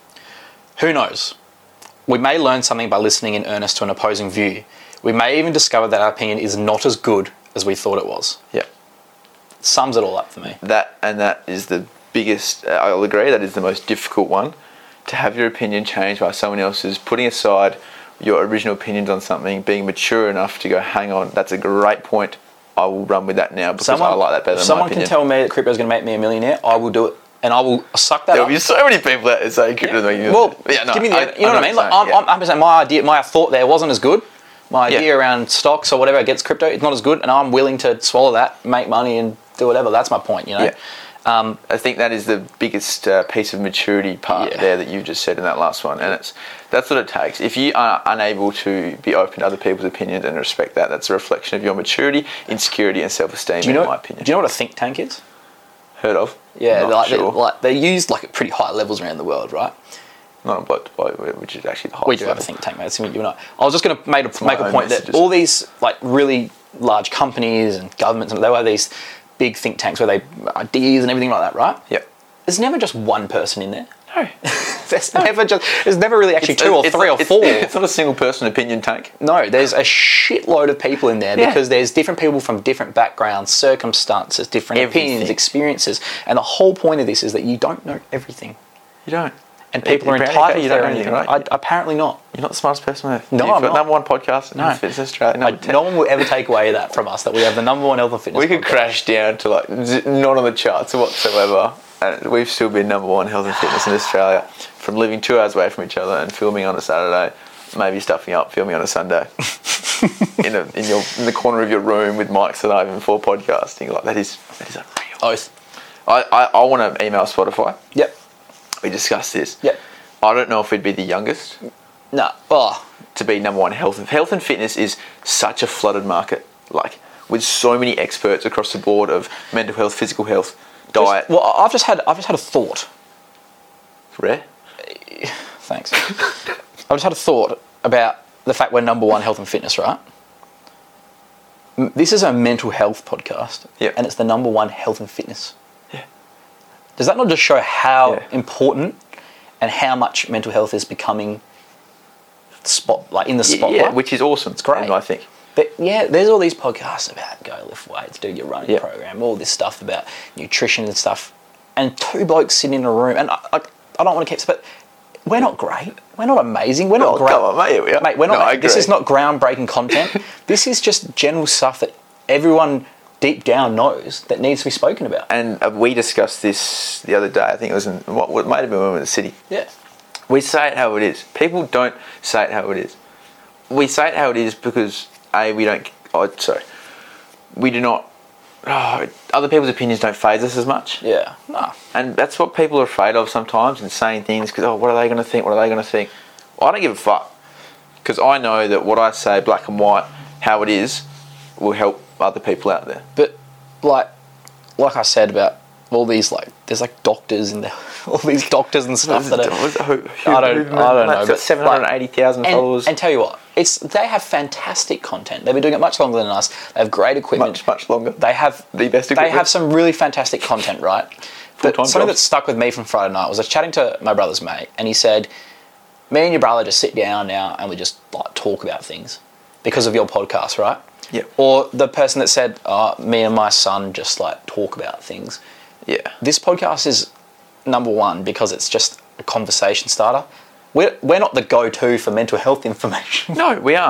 Who knows? We may learn something by listening in earnest to an opposing view. We may even discover that our opinion is not as good as we thought it was. Yeah. Sums it all up for me. That and that is the biggest. Uh, I'll agree. That is the most difficult one, to have your opinion changed by someone else's. Putting aside your original opinions on something, being mature enough to go, hang on, that's a great point. I will run with that now because I like that better. If than someone my can opinion. tell me that crypto is going to make me a millionaire, I will do it, and I will suck that There'll up. be so many people out there saying crypto. Yeah. Well, yeah, no, give me the, I- you know what I mean? Like, saying, I'm, I'm, I'm saying my idea, my thought there wasn't as good. My Yeah. idea around stocks or whatever against crypto, it's not as good, and I'm willing to swallow that, make money, and do whatever. That's my point, you know. Yeah. Um, I think that is the biggest uh, piece of maturity part Yeah. there that you just said in that last one, and it's that's what it takes. If you are unable to be open to other people's opinions and respect that, that's a reflection of your maturity, insecurity, and self-esteem. do you know? in my opinion, Do you know what a think tank is? heard of? Yeah, Not like, sure. they're, like they're used like at pretty high levels around the world, right? Not a bloke to bloke, which is actually the highest We do have a level. think tank, mate. It's you and I. I was just going to make a, my make a own point that messages. all these like really large companies and governments, and they have these big think tanks where they ideas and everything like that, right? Yep. There's never just one person in there. No. There's never just. There's never really actually It's- two or it's three not- or it's- four. It's not a single person opinion tank. No, there's a shitload of people in there Yeah. because there's different people from different backgrounds, circumstances, different opinions, Everything. experiences, and the whole point of this is that you don't know everything, You don't. and people are Apparently, entitled you to don't their know own anything, opinion. right? I, apparently not. You're not the smartest person on earth. No, You've I'm got not. number one podcast in No. Fitness Australia. I, Number ten. no one will ever take away that from us, that we have the number one health and fitness We could podcast. crash down to like z- not on the charts whatsoever, and we've still been number one health and fitness in Australia from living two hours away from each other and filming on a Saturday, maybe stuffing up, filming on a Sunday, in a, in your in the corner of your room with mics that aren't even for podcasting. Like that is that is unreal. Oath. I, I, I want to email Spotify. Yep. We discussed this. Yep. I don't know if we'd be the youngest No. Oh. to be number one health and health and fitness is such a flooded market, like with so many experts across the board of mental health, physical health, diet. Well, I've just had I've just had a thought. Rare. Thanks. I've just had a thought about the fact we're number one health and fitness, right? M- This is a mental health podcast, Yep. and it's the number one health and fitness. Yeah. Does that not just show how Yeah. important and how much mental health is becoming spot like in the spotlight? Yeah, which is awesome. It's great. I think. But yeah, there's all these podcasts about go lift weights, do your running Yep. program, all this stuff about nutrition and stuff, and two blokes sitting in a room, and I, I, I don't want to keep, but we're not great. We're not amazing. We're not Oh, great. come on, mate, we are. Mate, we're not. No, I this agree. is not groundbreaking content. This is just general stuff that everyone deep down knows that needs to be spoken about. And uh, we discussed this the other day. I think it was in what, what might have been when we were in the city. Yeah. We say it how it is. People don't say it how it is. We say it how it is because a we don't. Oh, sorry, we do not. Oh, other people's opinions don't faze us as much. Yeah. Nah. And that's what people are afraid of sometimes, and saying things because, oh, what are they going to think? What are they going to think? Well, I don't give a fuck, because I know that what I say, black and white, how it is, will help other people out there. But like, like I said about all these like, there's like doctors and all these doctors and stuff that are. Who, who, I don't- who- I don't know, That's but, got seven hundred eighty thousand And, followers. and tell you what, it's they have fantastic content. They've been doing it much longer than us. They have great equipment. much, much longer. They have The best They equipment. have some really fantastic content, right? But Full-time something jobs. that stuck with me from Friday night was I was chatting to my brother's mate, and he said, "Me and your brother just sit down now, and we just like talk about things because of your podcast, right?" Yeah. Or the person that said, oh, "Me and my son just like talk about things." Yeah. This podcast is number one because it's just a conversation starter. We're, we're not the go-to for mental health information. No, we aren't.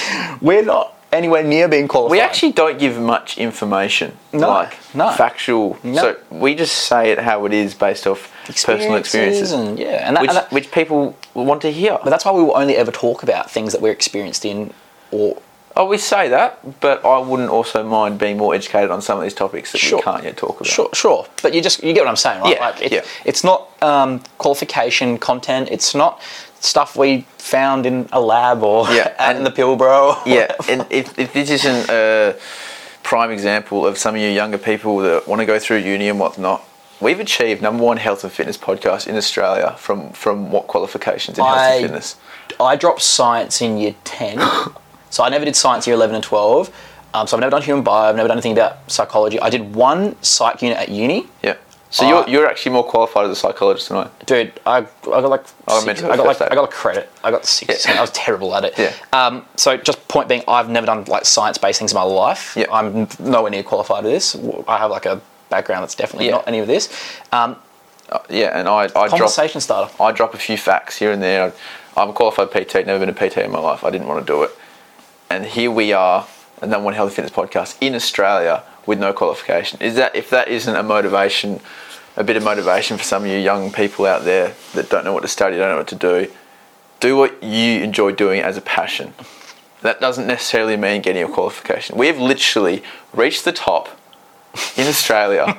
We're not anywhere near being qualified. We actually don't give much information, No, like no. factual. No. So we just say it how it is based off personal experiences, and yeah, and, that, which, and that, which people want to hear. but that's why we will only ever talk about things that we're experienced in, or Oh, we say that, but I wouldn't also mind being more educated on some of these topics that Sure. we can't yet talk about. sure, sure. But you just you get what I'm saying, right? Yeah, like it, yeah. It's not um, qualification content. It's not stuff we found in a lab or Yeah, out and- in the Pilbara. Yeah, and if, if this isn't a prime example of some of you younger people that want to go through uni and whatnot, we've achieved number one health and fitness podcast in Australia from, from what qualifications in health I- and fitness? I dropped science in year ten. So I never did science year eleven and twelve. Um, so I've never done human bio, I've never done anything about psychology. I did one psych unit at uni. Yeah. So Uh, you're, you're actually more qualified as a psychologist than I. Dude, I, I got like Oh, I six, meant to I got like first I got a credit. I got six. Yeah. I was terrible at it. Yeah. Um, so just point being, I've never done like science-based things in my life. Yeah. I'm nowhere near qualified to this. I have like a background that's definitely Yeah. not any of this. Um, Uh, yeah, and I, I drop conversation starter. I drop a few facts here and there. I'm a qualified P T, never been a P T in my life. I didn't want to do it. And here we are, a number one health and fitness podcast in Australia with no qualification. Is that if that isn't a motivation, a bit of motivation for some of you young people out there that don't know what to study, don't know what to do, do what you enjoy doing as a passion. That doesn't necessarily mean getting a qualification. We have literally reached the top in Australia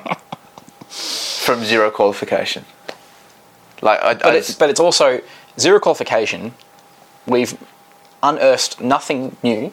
from zero qualification. Like, I, I But it's, just, but it's also zero qualification. We've unearthed nothing new,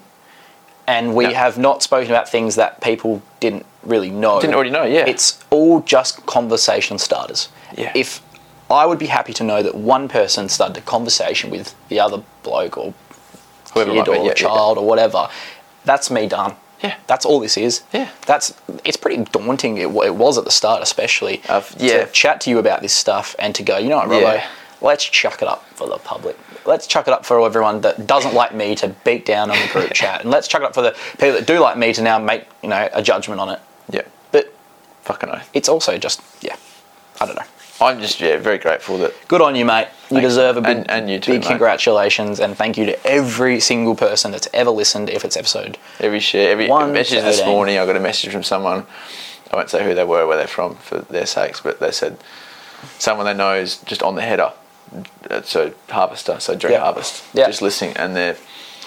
and we No. have not spoken about things that people didn't really know. Didn't already know, yeah. It's all just conversation starters. Yeah. If I would be happy to know that one person started a conversation with the other bloke or Whoever it kid might be, or yeah, yeah. child or whatever, that's me done. Yeah. That's all this is. Yeah. That's it's pretty daunting. It, it was at the start, especially. Uh, yeah. To chat to you about this stuff and to go, you know what, Robbo, Yeah. let's chuck it up for the public. Let's chuck it up for everyone that doesn't like me to beat down on the group chat, and let's chuck it up for the people that do like me to now make you know a judgment on it. yeah, But fucking oath. it's also just yeah, I don't know. I'm just, yeah, very grateful that Good on you, mate. You Thanks. deserve a big, And- and you too, big mate. congratulations, and thank you to every single person that's ever listened. If it's episode, every share, every One message this thirteen. morning, I got a message from someone. I won't say who they were, where they're from, for their sakes, but they said someone they know is just on the header. Uh, So harvester, so during Yeah. harvest, Yeah. just listening, and they're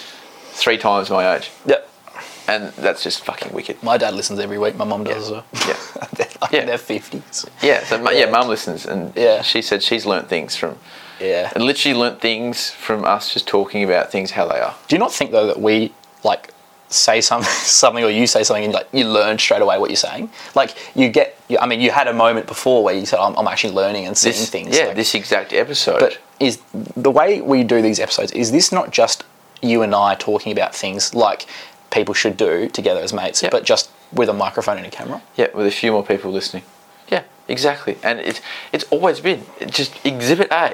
three times my age, yep. and that's just fucking wicked. My dad listens every week. My mum does as well. Yeah. they're, like Yeah. in their fifties. Yeah, so mu- yeah, Yeah. mum listens, and Yeah. she said she's learnt things from, Yeah. and literally learnt things from us just talking about things how they are. Do you not think though that we like say something, something, or you say something, and like you learn straight away what you're saying? Like you get, you, I mean, you had a moment before where you said, "I'm, I'm actually learning and seeing This, things." yeah, like, this exact episode. But is the way we do these episodes, is this not just you and I talking about things like people should do together as mates, Yeah. but just with a microphone and a camera? Yeah, with a few more people listening. Yeah, exactly. And it's it's always been it's just exhibit A.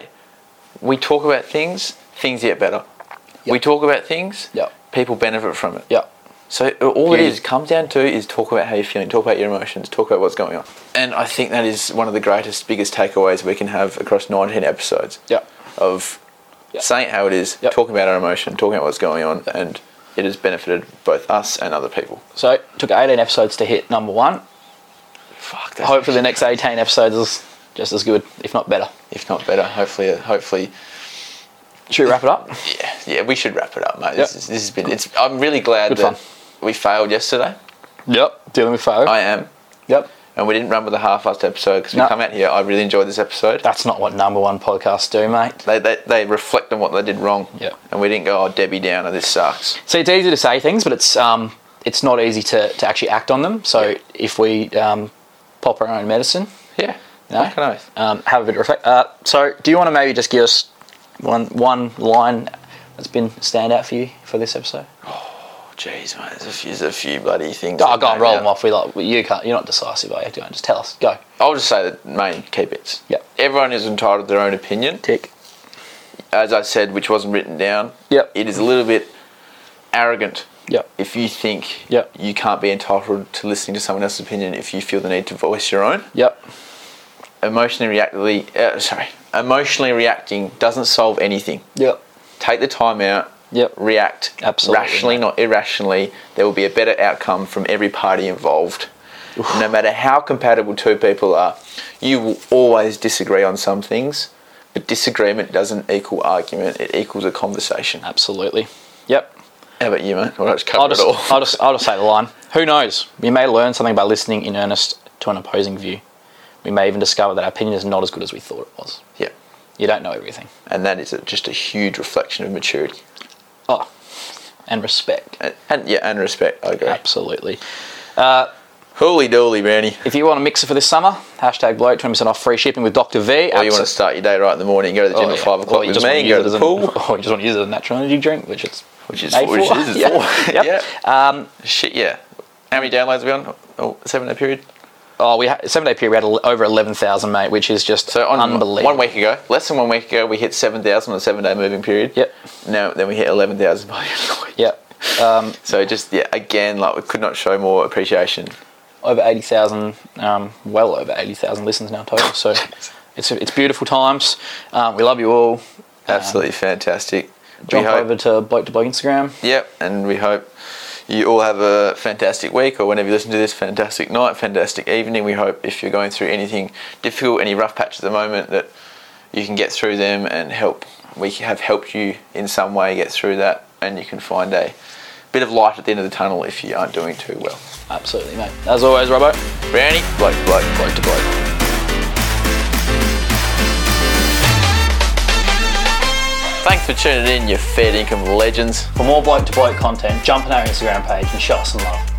We talk about things, things get better. Yep. We talk about things, Yep. people benefit from it. Yeah. So all Beauty. it is comes down to is talk about how you're feeling, talk about your emotions, talk about what's going on. And I think that is one of the greatest, biggest takeaways we can have across nineteen episodes. Yeah. Of Yep. saying how it is, Yep. talking about our emotion, talking about what's going on, and it has benefited both us and other people. So it took eighteen episodes to hit number one. Fuck, that's Hopefully the next eighteen episodes is just as good, if not better. if not better. Hopefully, hopefully. Should we wrap it up? Yeah, yeah, we should wrap it up, mate. Yep. This, is, this has been. It's. I'm really glad Good that fun. we failed yesterday. Yep. Dealing with failure. I am, Yep. and we didn't run with a half-assed episode because we No. come out here. I really enjoyed this episode. That's not what number one podcasts do, mate. They, they they reflect on what they did wrong. Yep. And we didn't go, oh, Debbie Downer, this sucks. So it's easy to say things, but it's um it's not easy to, to actually act on them. So Yeah. if we um, pop our own medicine, Yeah. No? Fucking oath. um, have a bit of reflect. Uh, so do you want to maybe just give us one one line that's been a standout for you for this episode? Oh, jeez, mate. There's a few, there's a few bloody things. Oh, that go on, came roll out. them off. We like you can't. You're not decisive, are you? Go on, just tell us. Go. I'll just say the main key bits. Yep. Everyone is entitled to their own opinion. Tick. As I said, which wasn't written down. Yep. It is a little bit arrogant Yep. if you think Yep. you can't be entitled to listening to someone else's opinion if you feel the need to voice your own. Yep. Emotionally reactively, uh, sorry, emotionally reacting doesn't solve anything. Yep. Take the time out, Yep. react Absolutely, rationally, mate. not irrationally, there will be a better outcome from every party involved. No matter how compatible two people are, you will always disagree on some things, but disagreement doesn't equal argument, it equals a conversation. Absolutely. Yep. How about you, mate? Well, I just I'll covered just, it all. I'll just, I'll just say the line. Who knows? We may learn something by listening in earnest to an opposing view. We may even discover that our opinion is not as good as we thought it was. Yeah. You don't know everything. And that is a, just a huge reflection of maturity. Oh, and respect. And, and yeah, and respect, I agree. Absolutely. Uh, Holy dooly, Brownie. if you want a mixer for this summer, hashtag bloke, twenty percent off free shipping with Doctor V. Or you want to start your day right in the morning, go to the gym Oh, at yeah. five o'clock Or you with just me, wanna and use go it to the as pool. an- Or you just want to use it as a natural energy drink, which it's Which is made which for. is it Yeah. for. Yep. Yeah. Um, Shit, yeah. How many downloads are we on? Oh, seven day period? oh, we ha- seven day period. We had el- over eleven thousand, mate, which is just So on unbelievable. one week ago, less than one week ago, we hit seven thousand on a seven day moving period. Yep. Now, then we hit eleven thousand by the end of the week. Yep. Um, So just, yeah, again, like we could not show more appreciation. over eighty thousand, um, well over eighty thousand listens now total. So it's it's beautiful times. Um, we love you all. Absolutely fantastic. Jump we hope, over to Bloke to Bloke Instagram. Yep, and we hope you all have a fantastic week, or whenever you listen to this, fantastic night, fantastic evening. We hope if you're going through anything difficult, any rough patch at the moment, that you can get through them and help. We have helped you in some way get through that, and you can find a bit of light at the end of the tunnel if you aren't doing too well. Absolutely, mate. As always, Robbo. Brownie, bloke, bloke, Bloke to Bloke. Thanks for tuning in, you fair income legends. For more Bloke to Bloke content, jump on our Instagram page and show us some love.